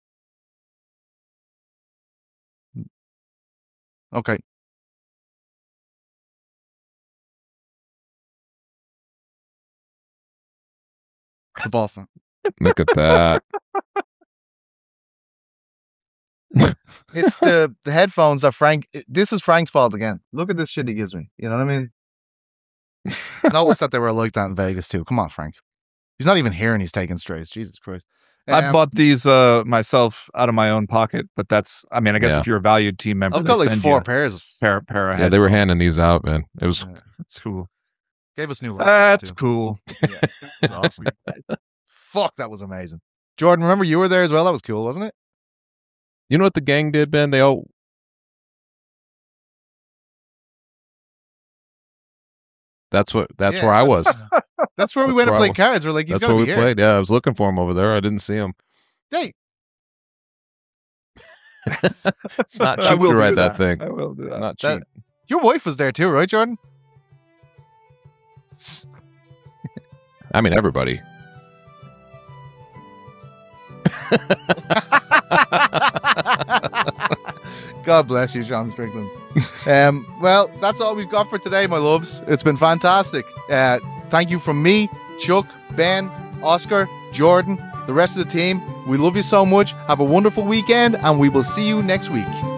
Okay. The ball fan. Look at that. It's the, the headphones that Frank. This is Frank's fault again. Look at this shit he gives me. You know what I mean? Notice that they were like that in Vegas too. Come on, Frank. He's not even here and he's taking strays. Jesus Christ. I Um, bought these uh, myself out of my own pocket, but that's, I mean, I guess Yeah. if you're a valued team member, I've they got like send four you pairs. a pair, pair of Yeah, they were headphones. handing these out, man. It was That's cool. Gave us new laptops That's too. cool. Yeah, it was awesome. Fuck, that was amazing. Jordan, remember you were there as well? That was cool, wasn't it? You know what the gang did, Ben? They all. That's what. That's Yeah, where I was. That's where we That's went to where I play was. cards. We're like, he's That's got where to we be here. played. Yeah, I was looking for him over there. I didn't see him. Hey, It's not I cheap will to do ride that thing. I will do that. Not That- cheap. your wife was there too, right, Jordan? I mean, everybody. God bless you, Sean Strickland. um, well, that's all we've got for today, my loves. It's been fantastic. Uh, thank you from me, Chuck, Ben, Oscar, Jordan, the rest of the team. We love you so much. Have a wonderful weekend, and we will see you next week.